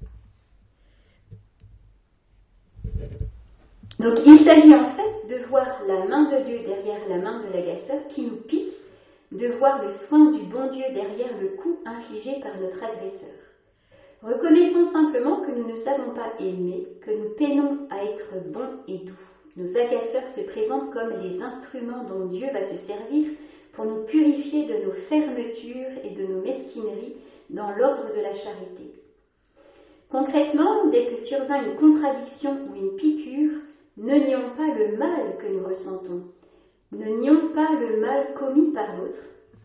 Donc il s'agit en fait de voir la main de Dieu derrière la main de l'agaceur qui nous pique, de voir le soin du bon Dieu derrière le coup infligé par notre agresseur. Reconnaissons simplement que nous ne savons pas aimer, que nous peinons à être bons et doux. Nos agaceurs se présentent comme les instruments dont Dieu va se servir pour nous purifier de nos fermetures et de nos mesquineries dans l'ordre de la charité. Concrètement, dès que survint une contradiction ou une piqûre, ne nions pas le mal que nous ressentons. Ne nions pas le mal commis par l'autre,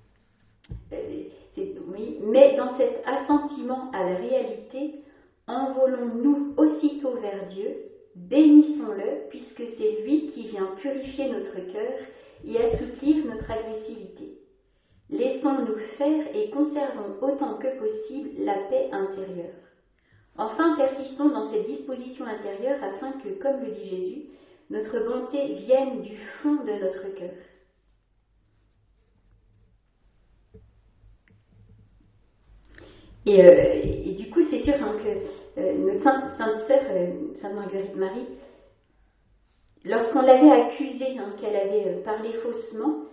oui, mais dans cet assentiment à la réalité, envolons-nous aussitôt vers Dieu, bénissons-le, puisque c'est lui qui vient purifier notre cœur et assouplir notre agressivité. Laissons-nous faire et conservons autant que possible la paix intérieure. Enfin, persistons dans cette disposition intérieure afin que, comme le dit Jésus, notre bonté vienne du fond de notre cœur. Et du coup, c'est sûr hein, que notre sainte sœur, Sainte Marguerite Marie, lorsqu'on l'avait accusée hein, qu'elle avait parlé faussement,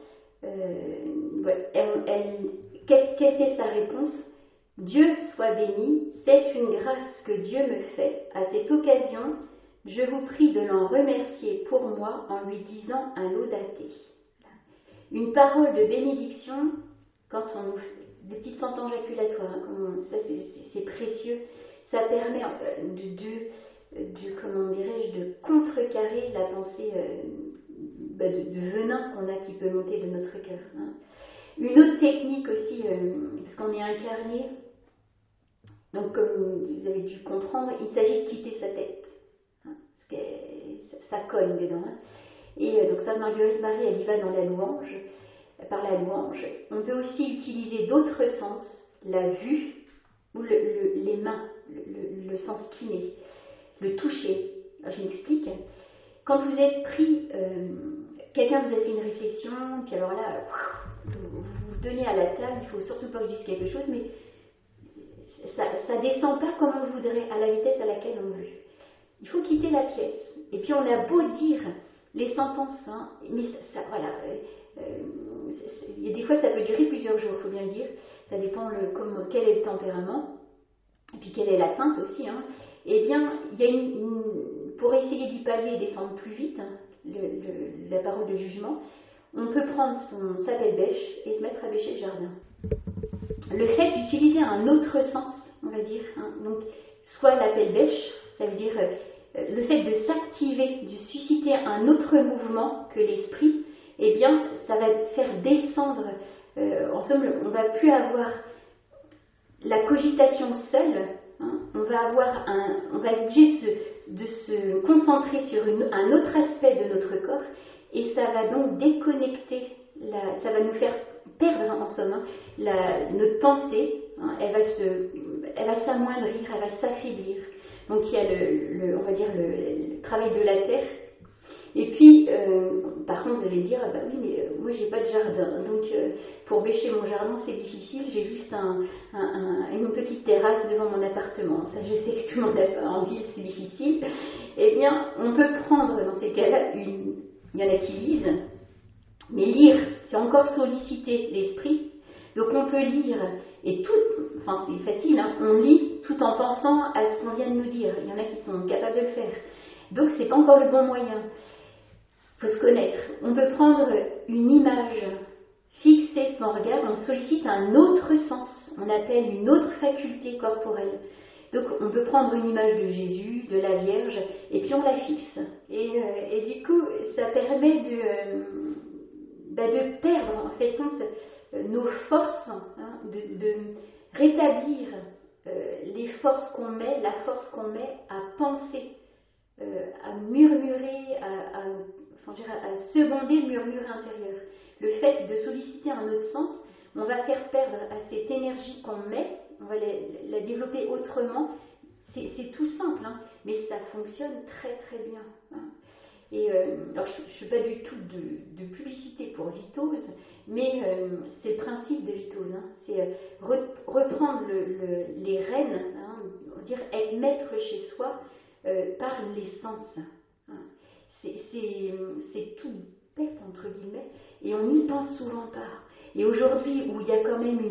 quelle était sa réponse? Dieu soit béni, c'est une grâce que Dieu me fait. À cette occasion, je vous prie de l'en remercier pour moi en lui disant un laudaté. Une parole de bénédiction, quand on fait des petites sentences jaculatoires, hein, ça c'est précieux, ça permet comment dirais-je, de contrecarrer la pensée de venin qu'on a qui peut monter de notre cœur. Hein. Une autre technique aussi, parce qu'on est incarné, donc comme vous avez dû comprendre, il s'agit de quitter sa tête, hein, parce que ça cogne dedans. Hein. Et donc Sainte Marguerite Marie, elle y va dans la louange, par la louange. On peut aussi utiliser d'autres sens, la vue ou les mains, le sens kiné, le toucher. Alors, je m'explique. Quand vous êtes pris, quelqu'un vous a fait une réflexion, puis alors là, vous donnez à la table, il ne faut surtout pas que je dise quelque chose, mais ça ne descend pas comme on voudrait, à la vitesse à laquelle on veut. Il faut quitter la pièce. Et puis on a beau dire les sentences, hein, mais voilà, il y a des fois ça peut durer plusieurs jours, il faut bien le dire. Ça dépend quel est le tempérament, et puis quelle est la teinte aussi. Hein. Eh bien, il y a pour essayer d'y pallier et descendre plus vite, hein, la parole de jugement, on peut prendre sa pelle-bêche et se mettre à bêcher le jardin. Le fait d'utiliser un autre sens, on va dire, hein, donc soit la pelle-bêche, ça veut dire le fait de s'activer, de susciter un autre mouvement que l'esprit, eh bien, ça va faire descendre, en somme, on ne va plus avoir la cogitation seule, hein, on va être obligé de se concentrer sur un autre aspect de notre corps, et ça va donc déconnecter, ça va nous faire perdre, en somme, hein, notre pensée, hein, elle va s'amoindrir, elle va s'affaiblir. Donc il y a on va dire le travail de la terre. Et puis, par contre, vous allez me dire, bah oui, mais moi j'ai pas de jardin, donc pour bêcher mon jardin c'est difficile, j'ai juste une petite terrasse devant mon appartement. Ça, je sais que tout le monde en ville c'est difficile. Eh bien, on peut prendre dans ces cas-là, il y en a qui lisent, mais lire, c'est encore solliciter l'esprit. Donc on peut lire, et enfin c'est facile, hein, on lit tout en pensant à ce qu'on vient de nous dire. Il y en a qui sont capables de le faire. Donc c'est pas encore le bon moyen. Il faut se connaître. On peut prendre une image, fixer son regard, on sollicite un autre sens, on appelle une autre faculté corporelle. Donc on peut prendre une image de Jésus, de la Vierge, et puis on la fixe. Et du coup, ça permet de perdre, en fait, nos forces, hein, de rétablir les forces qu'on met, la force qu'on met à penser, à murmurer, à seconder le murmure intérieur. Le fait de solliciter un autre sens, on va faire perdre à cette énergie qu'on met, on va la développer autrement. C'est tout simple, hein, mais ça fonctionne très très bien. Hein. Et alors je ne fais pas du tout de publicité pour Vitose, mais c'est le principe de Vitose. Hein, c'est reprendre les rênes, hein, on va dire être maître chez soi par les sens. Hein. C'est tout bête entre guillemets, et on n'y pense souvent pas. Et aujourd'hui où il y a quand même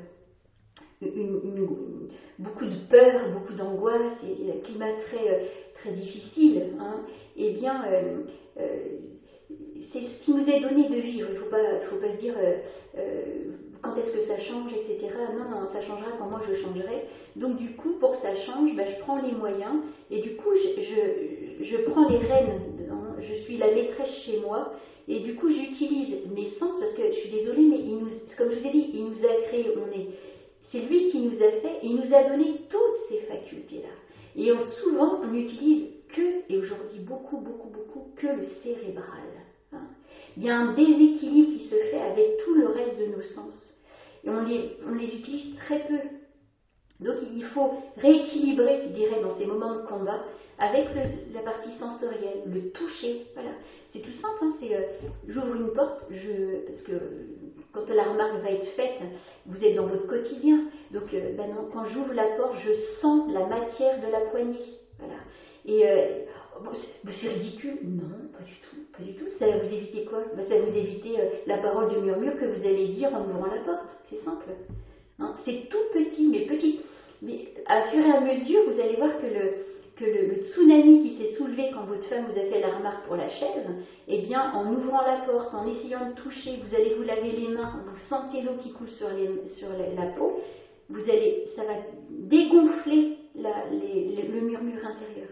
beaucoup de peur, beaucoup d'angoisse, et un climat très difficile, hein, eh bien, c'est ce qui nous est donné de vivre. Il ne faut pas se dire quand est-ce que ça change, etc. Non, ça changera quand moi je changerai. Donc du coup, pour que ça change, je prends les moyens, et du coup, je prends les rênes, hein, je suis la maîtresse chez moi, et du coup, j'utilise mes sens, parce que je suis désolée, mais comme je vous ai dit, il nous a créés, c'est lui qui nous a fait, et il nous a donné toutes ces facultés-là. Et souvent, on n'utilise et aujourd'hui beaucoup, que le cérébral. Hein. Il y a un déséquilibre qui se fait avec tout le reste de nos sens. Et on les utilise très peu. Donc il faut rééquilibrer, je dirais, dans ces moments de combat, avec la partie sensorielle, le toucher. Voilà. C'est tout simple, hein, j'ouvre une porte, parce que quand la remarque va être faite, vous êtes dans votre quotidien. Donc non, quand j'ouvre la porte, je sens la matière de la poignée. Voilà. Et c'est ridicule. Non, pas du tout. Ça va vous éviter quoi? Ça va vous éviter la parole de murmure que vous allez dire en ouvrant la porte. C'est simple. Hein, c'est tout petit, mais à fur et à mesure, vous allez voir que le tsunami qui s'est soulevé quand votre femme vous a fait la remarque pour la chaise, eh bien, en ouvrant la porte, en essayant de toucher, vous allez vous laver les mains, vous sentez l'eau qui coule sur la peau, ça va dégonfler le murmure intérieur.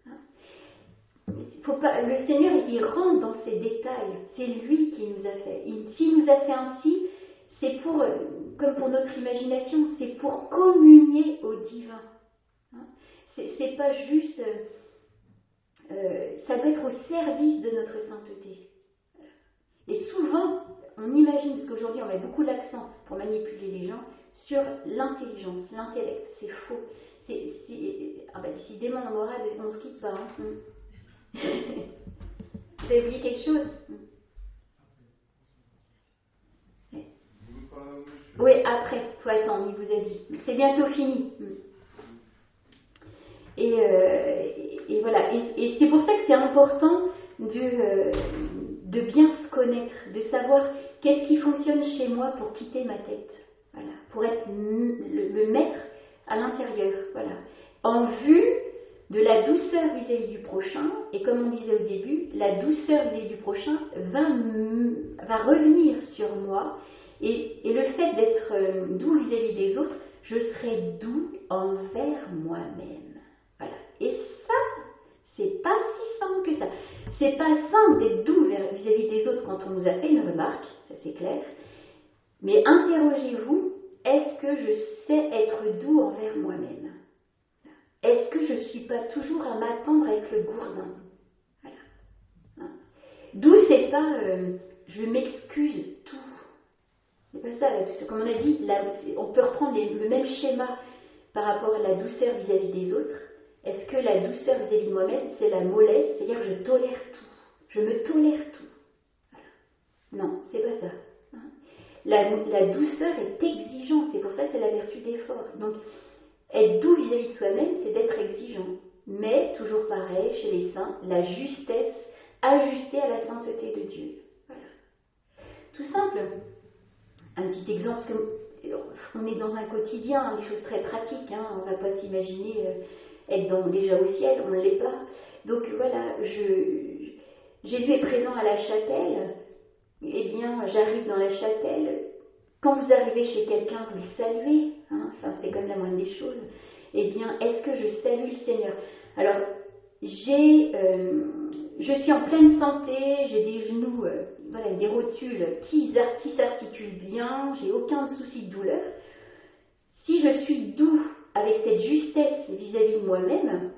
Le Seigneur, il rentre dans ces détails. C'est lui qui nous a fait. S'il nous a fait ainsi, c'est comme pour notre imagination, c'est pour communier au divin. Hein, c'est pas juste. Ça doit être au service de notre sainteté. Et souvent, on imagine, parce qu'aujourd'hui on met beaucoup l'accent pour manipuler les gens, sur l'intelligence, l'intellect. C'est faux. Décidément, la morale, on ne se quitte pas. Hein. Vous avez oublié quelque chose? faut attendre, il vous a dit. C'est bientôt fini. Et voilà. Et c'est pour ça que c'est important de bien se connaître, de savoir qu'est-ce qui fonctionne chez moi pour quitter ma tête. Voilà. Pour être le maître à l'intérieur. Voilà. En vue de la douceur vis-à-vis du prochain, et comme on disait au début, la douceur vis-à-vis du prochain va revenir sur moi, et le fait d'être doux vis-à-vis des autres, je serai doux envers moi-même. Voilà. Et ça, c'est pas si simple que ça. C'est pas simple d'être doux vis-à-vis des autres quand on nous a fait une remarque, ça c'est clair, mais interrogez-vous, est-ce que je sais être doux envers moi-même ? Est-ce que je ne suis pas toujours à m'attendre avec le gourdin ? Voilà. Hein. Doux, c'est pas je m'excuse tout. C'est pas ça. Comme on a dit, on peut reprendre le même schéma par rapport à la douceur vis-à-vis des autres. Est-ce que la douceur vis-à-vis de moi-même, c'est la mollesse, c'est-à-dire que je tolère tout. Je me tolère tout. Voilà. Non, c'est pas ça. Hein. La douceur est exigeante, c'est pour ça que c'est la vertu d'effort. Donc, être doux vis-à-vis de soi-même, c'est d'être exigeant. Mais, toujours pareil, chez les saints, la justesse ajustée à la sainteté de Dieu. Voilà. Tout simple. Un petit exemple, parce qu'on est dans un quotidien, hein, des choses très pratiques. Hein, on ne va pas s'imaginer être déjà au ciel, on ne l'est pas. Donc voilà, Jésus est présent à la chapelle. Eh bien, j'arrive dans la chapelle. Quand vous arrivez chez quelqu'un, vous le saluez, hein, enfin, c'est comme la moindre des choses. Eh bien, est-ce que je salue le Seigneur ? Alors, je suis en pleine santé, j'ai des genoux, voilà, des rotules qui s'articulent bien, j'ai aucun souci de douleur. Si je suis doux avec cette justesse vis-à-vis de moi-même,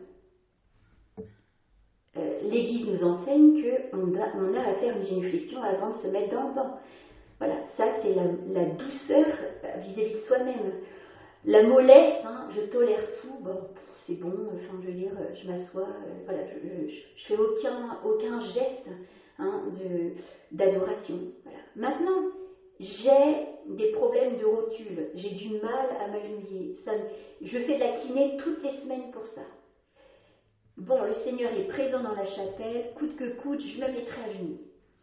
l'Église nous enseigne qu'on a à faire une génuflexion avant de se mettre dans le banc. Voilà, ça c'est la douceur vis-à-vis de soi-même. La mollesse, hein, je tolère tout, bon, c'est bon, enfin je veux dire, je m'assois, voilà, je fais aucun geste hein, d'adoration. Voilà. Maintenant, j'ai des problèmes de rotules, j'ai du mal à m'agenouiller, je fais de la kiné toutes les semaines pour ça. Bon, le Seigneur est présent dans la chapelle, coûte que coûte, je me mettrai à genoux.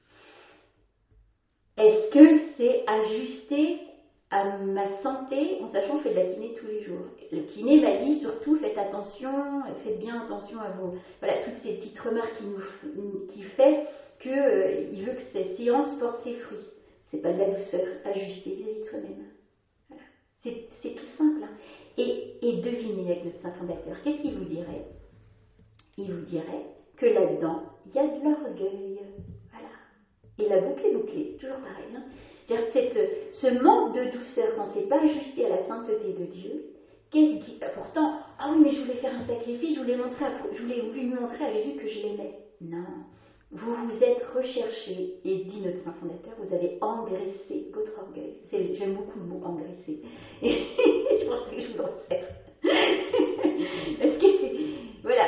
Est-ce que c'est ajusté à ma santé, en sachant que je fais de la kiné tous les jours ? Le kiné m'a dit surtout faites bien attention à vos... Voilà, toutes ces petites remarques qui fait qu'il veut que cette séance porte ses fruits. C'est pas de la douceur ajustée vis-à-vis de soi-même. Voilà. C'est tout simple. Hein. Et devinez avec notre saint fondateur, qu'est-ce qu'il vous dirait ? Il vous dirait que là-dedans, il y a de l'orgueil. Voilà. Et la boucle est bouclée, toujours pareil. Hein. Ce manque de douceur, quand c'est pas ajusté à la sainteté de Dieu, pourtant, ah oui, mais je voulais faire un sacrifice, je voulais voulu montrer à Jésus que je l'aimais. Non. Vous vous êtes recherché, et dit notre saint fondateur, vous avez engraissé votre orgueil. J'aime beaucoup le mot engraisser. Et je pense que je vous en sers. Parce que voilà.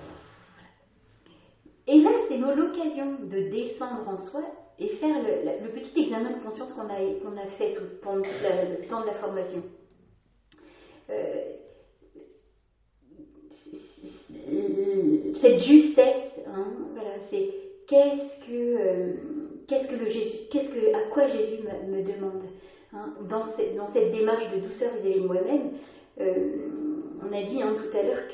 Et là, c'est l'occasion de descendre en soi et faire le petit examen de conscience qu'on a fait pendant tout le temps de la formation. Cette justesse, hein, voilà, c'est à quoi Jésus me demande, hein, dans cette démarche de douceur vis-à-vis de moi-même. On a dit hein, tout à l'heure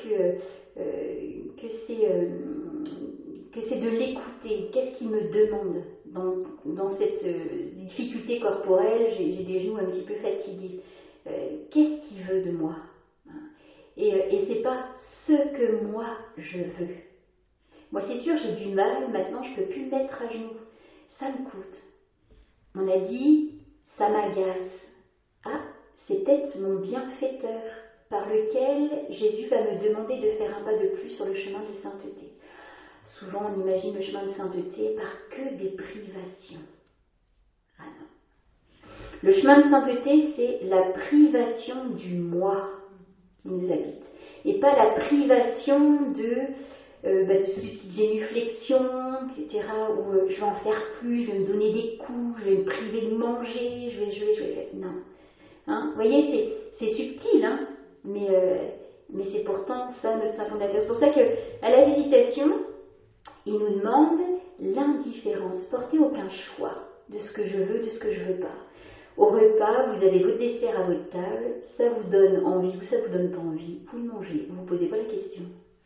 que c'est de l'écouter. Qu'est-ce qu'il me demande dans cette difficulté corporelle, j'ai des genoux un petit peu fatigués. Qu'est-ce qu'il veut de moi ? Et c'est pas ce que moi je veux. Moi c'est sûr, j'ai du mal, maintenant je peux plus me mettre à genoux. Ça me coûte. On a dit, ça m'agace. Ah, c'est peut-être mon bienfaiteur par lequel Jésus va me demander de faire un pas de plus sur le chemin de sainteté. Souvent, on imagine le chemin de sainteté par que des privations. Ah non. Le chemin de sainteté, c'est la privation du moi qui nous habite. Et pas la privation de ces petites génuflexions, etc., où je vais en faire plus, je vais me donner des coups, je vais me priver de manger, je vais. Non. Hein. Vous voyez, c'est subtil, hein, mais c'est pourtant ça notre Saint fondateur. C'est pour ça qu'à la Visitation, il nous demande l'indifférence. Portez aucun choix de ce que je veux, de ce que je ne veux pas. Au repas, vous avez votre dessert à votre table, ça vous donne envie ou ça vous donne pas envie, vous le mangez, vous ne vous posez pas la question.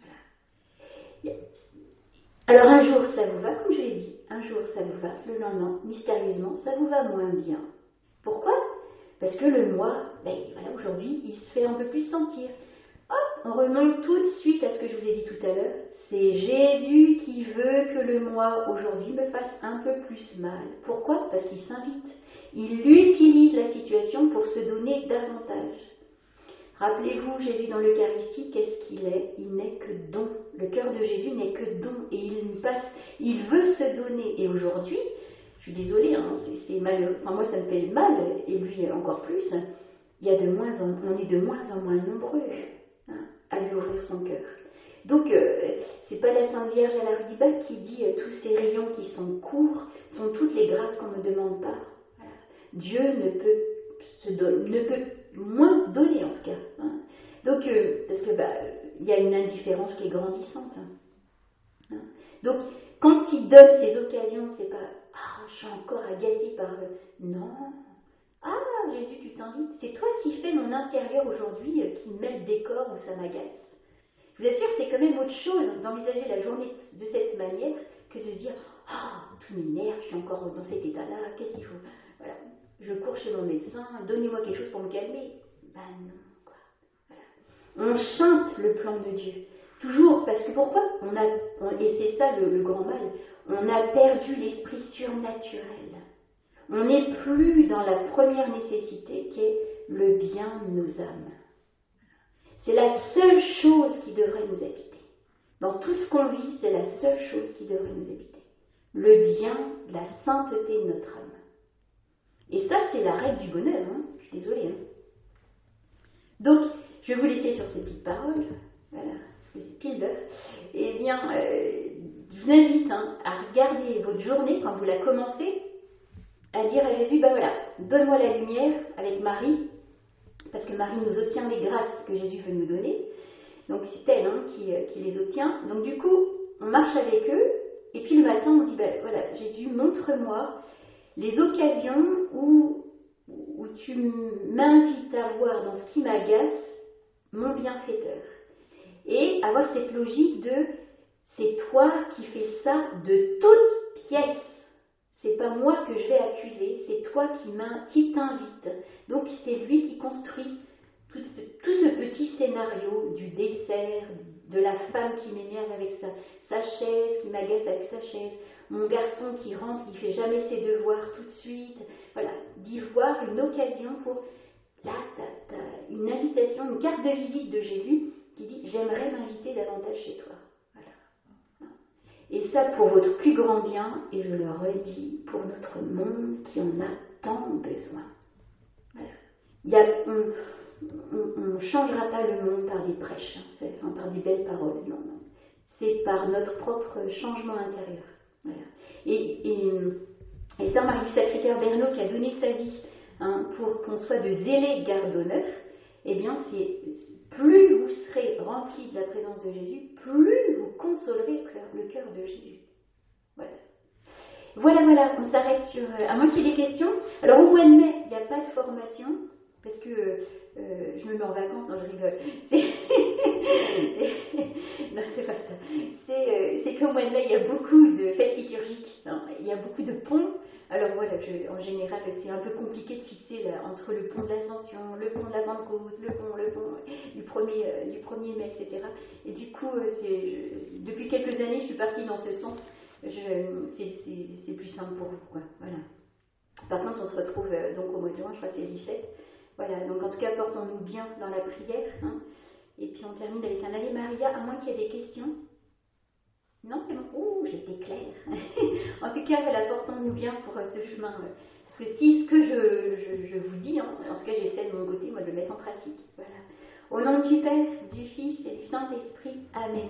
Voilà. Alors un jour ça vous va, comme je l'ai dit, un jour ça vous va, le lendemain, mystérieusement, ça vous va moins bien. Pourquoi ? Parce que le moi, voilà, aujourd'hui, il se fait un peu plus sentir. Hop, on remonte tout de suite à ce que je vous ai dit tout à l'heure. C'est Jésus qui veut que le moi, aujourd'hui, me fasse un peu plus mal. Pourquoi ? Parce qu'il s'invite. Il utilise la situation pour se donner davantage. Rappelez-vous, Jésus dans l'Eucharistie, qu'est-ce qu'il est ? Il n'est que don. Le cœur de Jésus n'est que don. Et il veut se donner. Et aujourd'hui, je suis désolée, hein, c'est malheureux. Enfin, moi, ça me fait mal, et lui encore plus. On est de moins en moins nombreux, hein, à lui ouvrir son cœur. Donc, c'est pas la Sainte Vierge à la rue du Bac qui dit tous ces rayons qui sont courts sont toutes les grâces qu'on ne demande pas. Voilà. Dieu ne peut moins se donner en tout cas. Hein. Donc, parce que il y a une indifférence qui est grandissante. Hein. Donc, quand il donne ces occasions, c'est pas je suis encore agacée par non. Jésus, tu t'invites. C'est toi qui fais mon intérieur aujourd'hui, qui met le décor où ça m'agace. Je vous assure, c'est quand même autre chose d'envisager la journée de cette manière que de se dire tout m'énerve, je suis encore dans cet état-là, qu'est-ce qu'il faut ? Voilà. Je cours chez mon médecin, donnez-moi quelque chose pour me calmer. Non, quoi. Voilà. On chante le plan de Dieu. Toujours, parce que pourquoi ? Et c'est ça le grand mal, on a perdu l'esprit surnaturel. On n'est plus dans la première nécessité qui est le bien de nos âmes. C'est la seule chose qui devrait nous habiter. Dans tout ce qu'on vit, c'est la seule chose qui devrait nous habiter. Le bien, la sainteté de notre âme. Et ça, c'est la règle du bonheur. Hein. Je suis désolée. Hein. Donc, je vais vous laisser sur ces petites paroles. Voilà, c'est pile d'heure. Eh bien, je vous invite à regarder votre journée quand vous la commencez, à dire à Jésus, voilà, donne-moi la lumière avec Marie, parce que Marie nous obtient les grâces que Jésus veut nous donner. Donc c'est elle qui les obtient. Donc du coup, on marche avec eux, et puis le matin, on dit, voilà, Jésus, montre-moi les occasions où tu m'invites à voir dans ce qui m'agace mon bienfaiteur. Et avoir cette logique de, c'est toi qui fais ça de toute pièce. C'est pas moi que je vais accuser, c'est toi qui t'invite. Donc c'est lui qui construit tout ce petit scénario du dessert, de la femme qui m'énerve avec sa chaise, qui m'agace avec sa chaise, mon garçon qui rentre, qui fait jamais ses devoirs tout de suite. Voilà, d'y voir une occasion pour une invitation, une carte de visite de Jésus qui dit « J'aimerais m'inviter davantage chez toi ». Et ça pour votre plus grand bien, et je le redis, pour notre monde qui en a tant besoin. Voilà. On ne changera pas le monde par des prêches, par des belles paroles, non. C'est par notre propre changement intérieur. Voilà. Et Sœur Marie du Sacré-Cœur Bernot qui a donné sa vie pour qu'on soit de zélés gardes d'honneur, eh bien plus vous serez remplis de la présence de Jésus, plus vous consolerez le cœur de Jésus. Voilà, on s'arrête sur... à moins qu'il y ait des questions. Alors au mois de mai, il n'y a pas de formation, parce que je me mets en vacances, non je rigole. Non, c'est pas ça. C'est qu'au mois de mai, il y a beaucoup de fêtes liturgiques, il y a beaucoup de ponts. Alors voilà, en général, c'est un peu compliqué de fixer entre le pont de l'Ascension, le pont de la Pentecôte, le pont du 1er mai, etc. Et du coup, depuis quelques années, je suis partie dans ce sens. C'est plus simple pour vous, quoi. Voilà. Par contre, on se retrouve donc au mois de juin, je crois que c'est le 17. Voilà, donc en tout cas, portons-nous bien dans la prière. Et puis on termine avec un Ave Maria, à moins qu'il y ait des questions. Non, c'est bon. Ouh, j'étais claire. En tout cas, voilà, portons-nous bien pour ce chemin. Parce que si ce que je vous dis, en tout cas, j'essaie de mon côté, moi, de le mettre en pratique. Voilà. Au nom du Père, du Fils et du Saint-Esprit. Amen.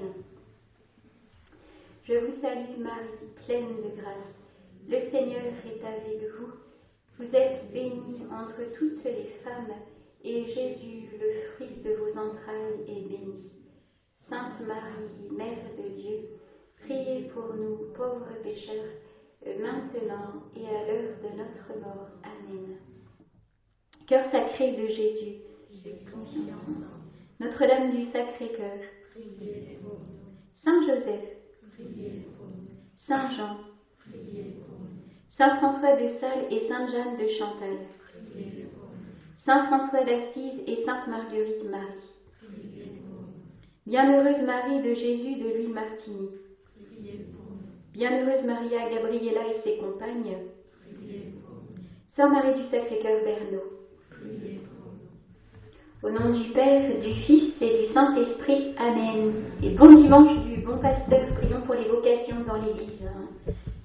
Je vous salue Marie, pleine de grâce. Le Seigneur est avec vous. Vous êtes bénie entre toutes les femmes, et Jésus, le fruit de vos entrailles, est béni. Sainte Marie, Mère de Dieu, priez pour nous pauvres pécheurs, maintenant et à l'heure de notre mort. Amen. Cœur sacré de Jésus, j'ai confiance. Notre-Dame du Sacré-Cœur, priez pour nous. Saint Joseph, priez pour nous. Saint Jean, priez pour nous. Saint François de Sales et Sainte Jeanne de Chantal, priez pour nous. Saint François d'Assise et Sainte Marguerite Marie, priez pour nous. Bienheureuse Marie de Jésus de l'Huile Martini, priez pour nous. Bienheureuse Maria Gabriella et ses compagnes, priez pour nous. Sœur Marie du Sacré-Cœur Bernot, priez pour nous. Au nom du Père, du Fils et du Saint-Esprit. Amen. Et bon dimanche du bon pasteur, prions pour les vocations dans l'Église.